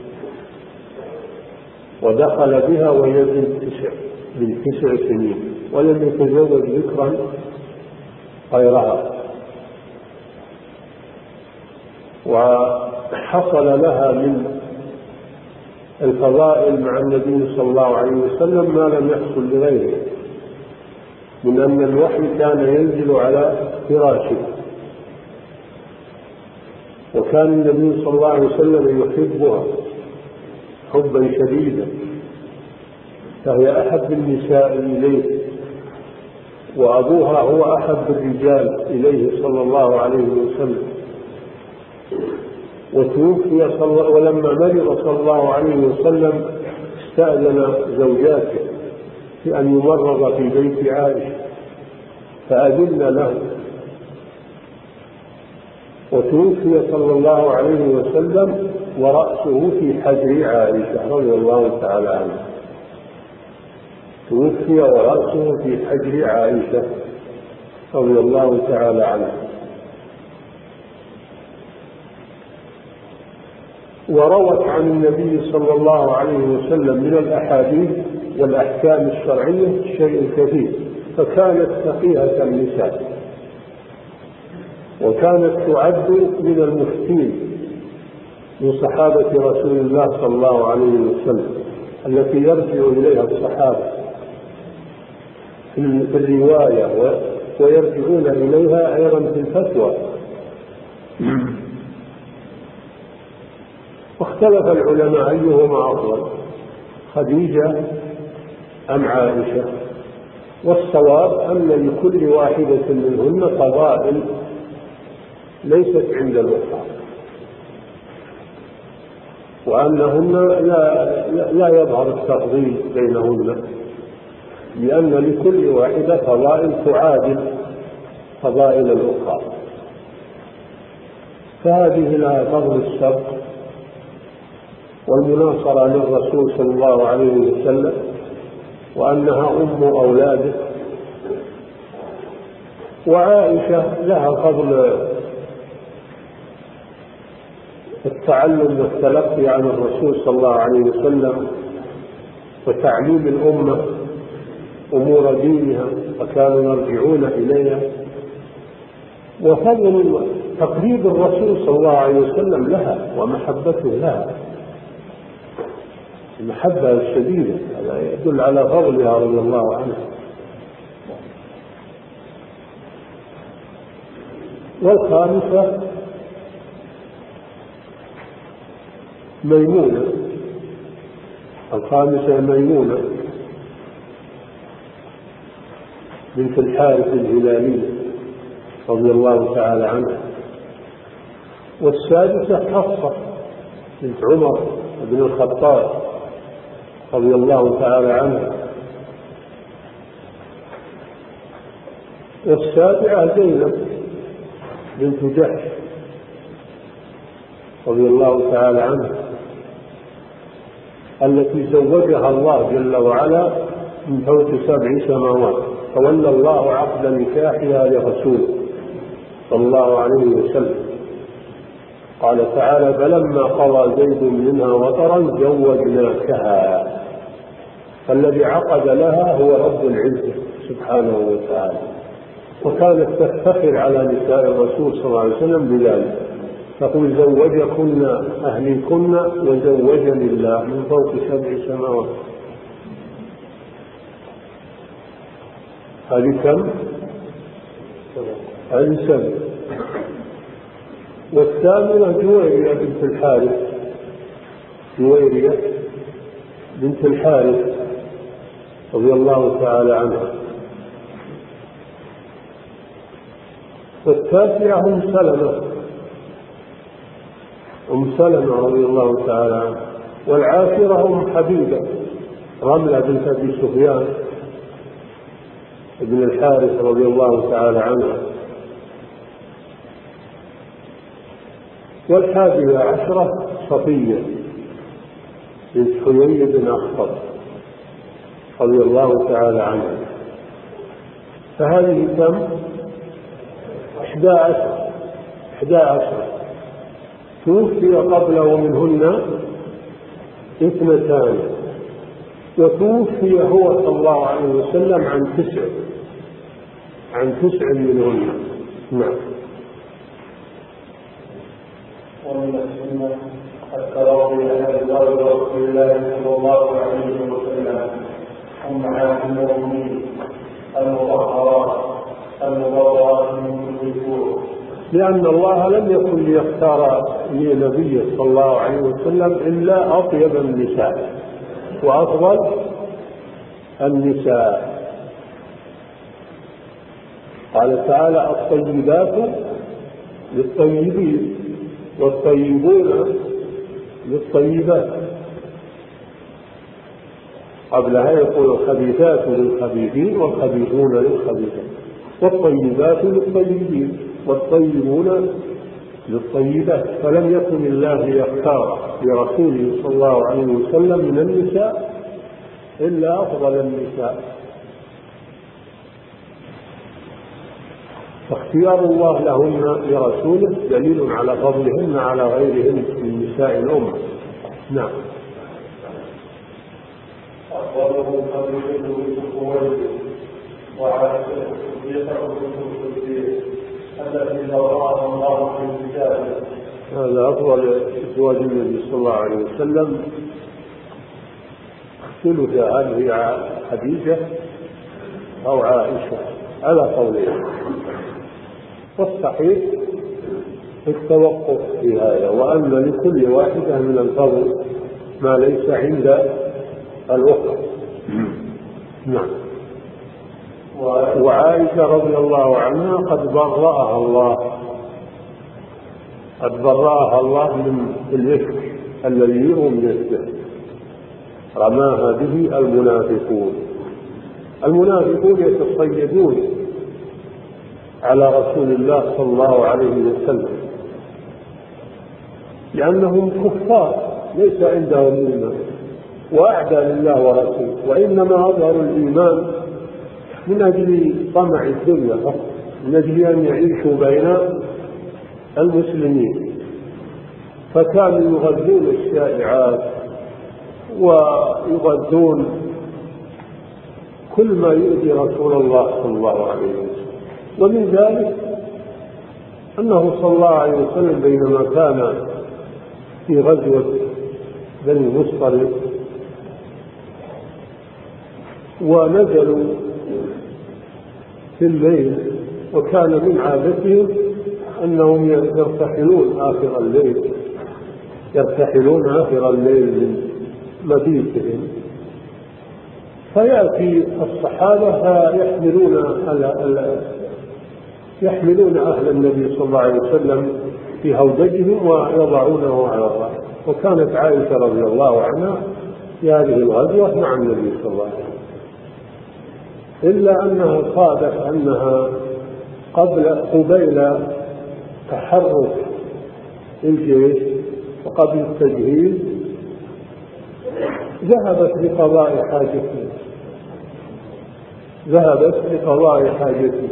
ودخل بها وهي بنت 9 سنين، ولم يتزوج ذكرا غيرها. وحصل لها من الفضائل مع النبي صلى الله عليه وسلم ما لم يحصل لغيره، من أن الوحي كان ينزل على فراشه، وكان النبي صلى الله عليه وسلم يحبها حبا شديدا، فهي أحب النساء إليه، وأبوها هو أحب الرجال إليه صلى الله عليه وسلم. وتوفي ولما مرض صلى الله عليه وسلم استأذن زوجاته في أن يمرض في بيت عائشة فأذن له، وتوفي صلى الله عليه وسلم ورأسه في حجر عائشة رضي الله تعالى عنها، توفي ورأسه في حجر عائشة رضي الله تعالى عنها. وروت عن النبي صلى الله عليه وسلم من الأحاديث والأحكام الشرعية شيء كثير، فكانت فقيهة النساء، وكانت تعد من المفتين من صحابة رسول الله صلى الله عليه وسلم التي يرجع إليها الصحابة في الرواية ويرجعون إليها أيضا في الفتوى. واختلف العلماء أيهما أفضل، خديجة أم عائشة، والصواب أن لكل واحدة منهن فضائل ليست عند الأخرى، وأنهن لا يظهر التفضيل بينهن، لأن لكل واحدة فضائل تعادل فضائل الأخرى. فهذه لها فضل السبق والمناصرة للرسول صلى الله عليه وسلم، وأنها أم أولاده. وعائشة لها فضل التعلم والتلقي عن الرسول صلى الله عليه وسلم وتعليم الأمة أمور دينها، وكانوا يرجعون إليها. وفضل تقريب الرسول صلى الله عليه وسلم لها ومحبته لها، المحبة الشديدة، هذا يدل على فضلها رضي الله عنها. والخامسة ميمونة، الخامسة ميمونة بنت الحارث الهلالية رضي الله تعالى عنها. والسادسة حفصة بنت عمر بن الخطاب رضي الله تعالى عنها. والسابعة زينب بنت جحش رضي الله تعالى عنها، التي زوجها الله جل وعلا من فوق 7 سماوات، تولى الله عقد نكاحها لرسوله صلى الله عليه وسلم. قال تعالى: فلما قضى زيد منها وطرا زوجناكها. فالذي عقد لها هو رب العزة سبحانه وتعالى، وكانت تفتخر على نساء الرسول صلى الله عليه وسلم بذلك، تقول: زوجكن أهلكن وزوجني الله من فوق 7 سماوات. هذه كم؟ هذه 7. والثامنة جويرية بنت الحارث، جويرية بنت الحارث رضي الله تعالى عنها. والتاسعة أم سلمة رضي الله تعالى عنها. والعاشرة أم حبيبة رملة بنت أبي سفيان ابن الحارث رضي الله تعالى عنها. والحادية عشرة صفية بنت حيي بن أخطب رضي الله تعالى عنها. فهذه كم؟ 11. توفي قبله منهن 2، وتوفي هو صلى الله عليه وسلم عن 9 منهن. نعم. ومن السنة التراضي عن أزواج رسول الله صلى الله عليه وسلم أمهات المؤمنين المطهرات المبررات من كل سوء، لأن الله لم يكن ليختار لنبيه صلى الله عليه وسلم إلا أطيب النساء وأفضل النساء. قال تعالى: الطيبات للطيبين والطيبون للطيبات. قبلها يقول: الخبيثات للخبيثين والخبيثون للخبيثات، والطيبات للطيبين والطيبون للطيبات. فلم يكن الله يختار لرسوله صلى الله عليه وسلم من النساء إلا أفضل النساء. فاختيار الله لهن لرسوله دليل على فضلهن على غيرهن من نساء الأمة. نعم. أفضله خديجة بنت خويلد وعائشة الصديقة بنت الصديق التي ذكرها الله في كتابه. هذا أفضل أزواج النبي صلى الله عليه وسلم. اختلف هل هي خديجة أو عائشة على قولين، والصحيح التوقف في هذا، وأن لكل واحدة من الفضل ما ليس عند الأخرى. نعم. وعائشة رضي الله عنها قد برأها الله من الإفك الذي يرمى به، رماها به المنافقون يتصيدون على رسول الله صلى الله عليه وسلم لأنهم كفار ليس عندهم إيمان وأعداء لله ورسوله، وإنما أظهروا الإيمان من أجل طمع الدنيا فقط، من أجل أن يعيشوا بين المسلمين، فكانوا يغذون الشائعات ويغذون كل ما يؤذي رسول الله صلى الله عليه وسلم. ومن ذلك أنه صلى الله عليه وسلم بينما كان في غزوة بني المصطلق ونزلوا في الليل، وكان من عادتهم أنهم يرتحلون آخر الليل من مبيتهم، فيأتي الصحابة يحملون أهل النبي صلى الله عليه وسلم في هودجهم ويضعونه على الرأس. وكانت عائشة رضي الله عنها في هذه الغزوة مع النبي صلى الله عليه وسلم، إلا أنها صادف أنها قبيل تحرك الجيش وقبل التجهيز ذهبت لقضاء حاجتها،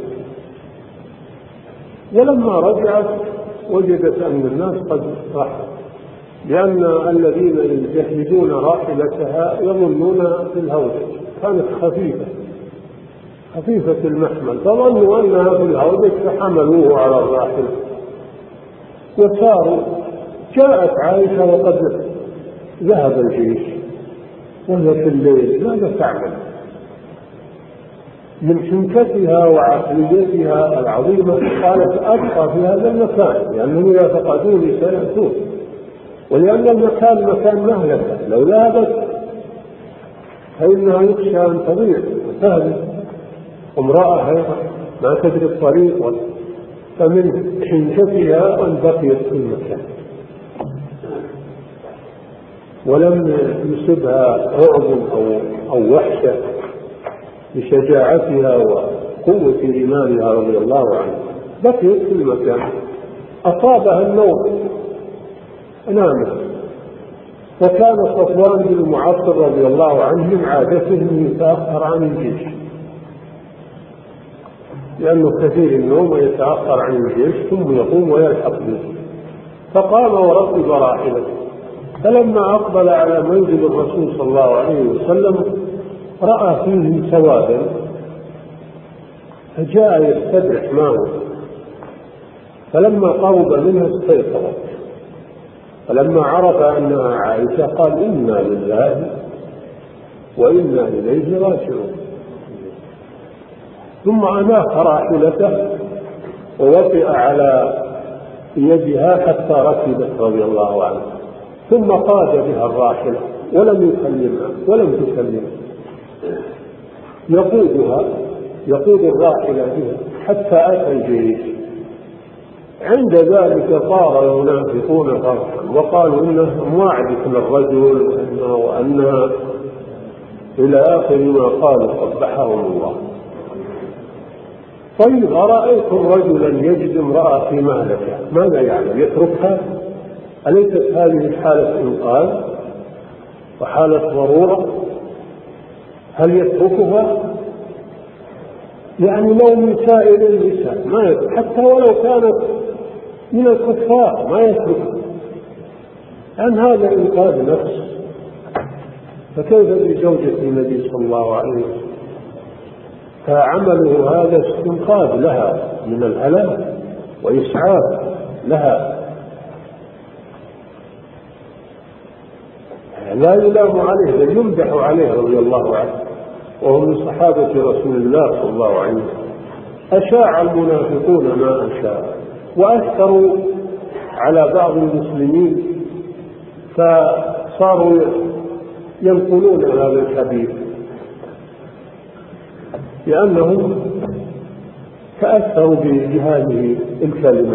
ولما رجعت وجدت أن الناس قد راحوا، لأن الذين يجهزون راحلتها يظنون في الهودج، كانت خفيفة المحمل، فظنوا أنها في الهودج فحملوه على الراحلة وساروا. جاءت عائشة وقد ذهب الجيش وهي في الليل، ماذا تعمل؟ من حنكتها وعقليتها العظيمة قالت أبقى في هذا المكان لأنهم إذا فقدوني سيأتون، ولأن المكان مكان مهلكة، لو ذهبت فإنها يخشى أن تضيع وتهلك، امرأة ما تدري الطريق، فمن حنكتها أن بقيت في المكان ولم يصبها رعب أو وحشة بشجاعتها وقوة إيمانها رضي الله عنها، بقيت في المكان. أصابها النوم نامت، وكان صفوان بن المعطل رضي الله عنه من عادته أن يتأخر عن الجيش، لأنه كثير النوم ويتأخر عن الجيش ثم يقوم ويلحق به، فقام وركب راحلته، فلما أقبل على منزل الرسول صلى الله عليه وسلم رأى فيه سوادا، فجاء يستدرك ما هو، فلما قرب منها استيقظ، فلما عرف أنها عائشة قال إنا لله وإنا إليه راجعون، ثم أناخ راحلته ووطئ على يدها حتى ركبت رضي الله عنها، ثم قاد بها الراحلة ولم تكلمها، يقود الراحلة بها حتى أتى الجيش. عند ذلك صار المنافقون فرحا وقالوا إنهم وعدكم الرجل وأنها إلى آخر ما قالوا قبحهم الله. طيب أرأيتم رجلا يجد امرأة في مهلكة ماذا يعمل؟ يتركها؟ أليست هذه حالة إنقاذ وحالة ضرورة؟ هل يتركها؟ يعني لو من سائر النساء ما يترك، حتى ولو كانت من الكفار ما يتركها، عن هذا إنقاذ نفس، فكيف بزوجة النبي صلى الله عليه وسلم؟ فعمله هذا استنقاذ لها من الهلاك وإسعاف لها، لا يلام عليه بل يمدح عليه رضي الله عنه، وهم من صحابة رسول الله صلى الله عليه وسلم. أشاع المنافقون ما أشاع وأثروا على بعض المسلمين، فصاروا ينقلون هذا الحديث، لأنهم تأثروا بهذه الكلمة.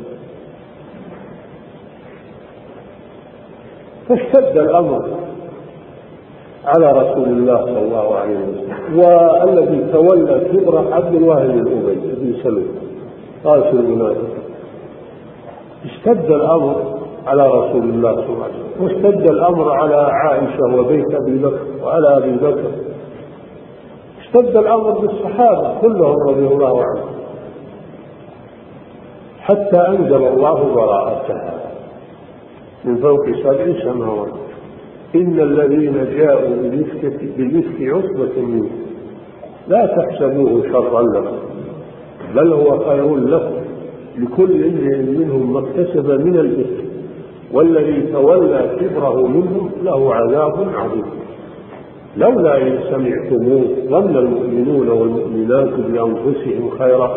فاشتد الأمر على رسول الله صلى الله عليه وسلم. والذي تولى كبره عبد الواحد الأبي بن سلول رأس المنافق. اشتد الأمر على رسول الله صلى الله عليه وسلم، واشتد الأمر على عائشة وبيت أبي بكر وعلى أبي بكر، اشتد الأمر بالصحابة كلهم رضي الله عنهم، حتى أنزل الله براءتها من فوق 7 سماوات. إن الذين جاءوا بالإفك عصبة منكم لا تحسبوه شرا لكم بل هو خير لكم لكل امرئ منهم ما اكتسب من الإثم والذي تولى كبره منهم له عذاب عظيم. لولا إن سمعتموه ظن المؤمنون والمؤمنات بأنفسهم خيرا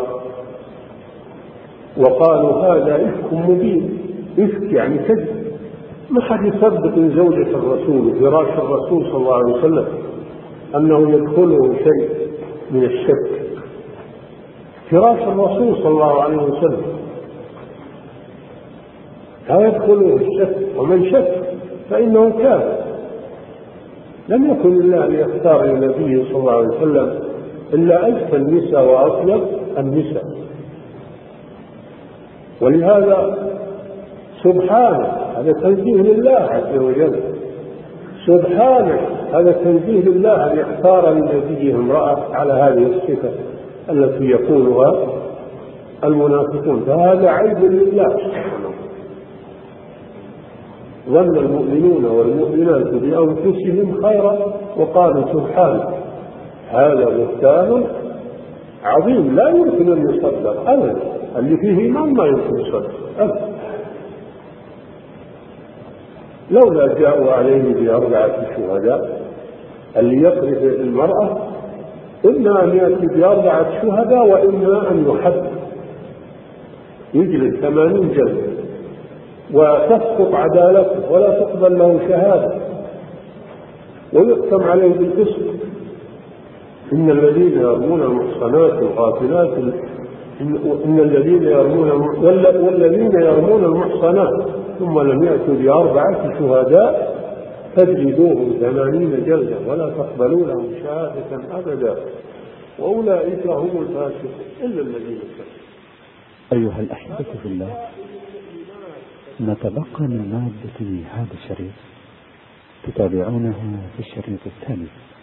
وقالوا هذا إفك مبين. إفك يعني كذب. ما حد يصدق من زوجة الرسول وفراش الرسول صلى الله عليه وسلم أنه يدخله شيء من الشك. فراش الرسول صلى الله عليه وسلم لا يدخله الشك، ومن شك فإنه كافر. لم يكن الله ليختار لنبيه صلى الله عليه وسلم إلا أزكى النساء وأطيب النساء. ولهذا سبحانه هذا تنزيه لله عز وجل، سبحانه هذا تنزيه لله أن يختار لنبيه امرأة على هذه الصفة التي يقولها المنافقون، فهذا عيب لله سبحانه. ظن المؤمنون والمؤمنات بأنفسهم خيرا وقالوا سبحانه هذا بهتان عظيم لا يمكن أن يصدق أبدا. اللي فيه ما يمكن يصدق أبدا. لولا جاءوا عليه ب4 شهداء. اللي يقذف المرأة إما أن يأتي ب4 شهداء وإما أن يحد يجلد 80 جلدة وتسقط عدالته ولا تقبل له شهادة ويقسم عليه بالقسط. إن الذين يرمون المحصنات الغافلات إن الذين يرمون والذين يرمون المحصنات ثم لم يأتوا ب4 شهداء فاجلدوهم 80 جلدة ولا تقبلوا لهم شهادة أبدا وأولئك هم الفاسقون إلا الذين كفروا. أيها الأحبة في الله، نتبقى من مادة هذا الشريط تتابعونه في الشريط التالي.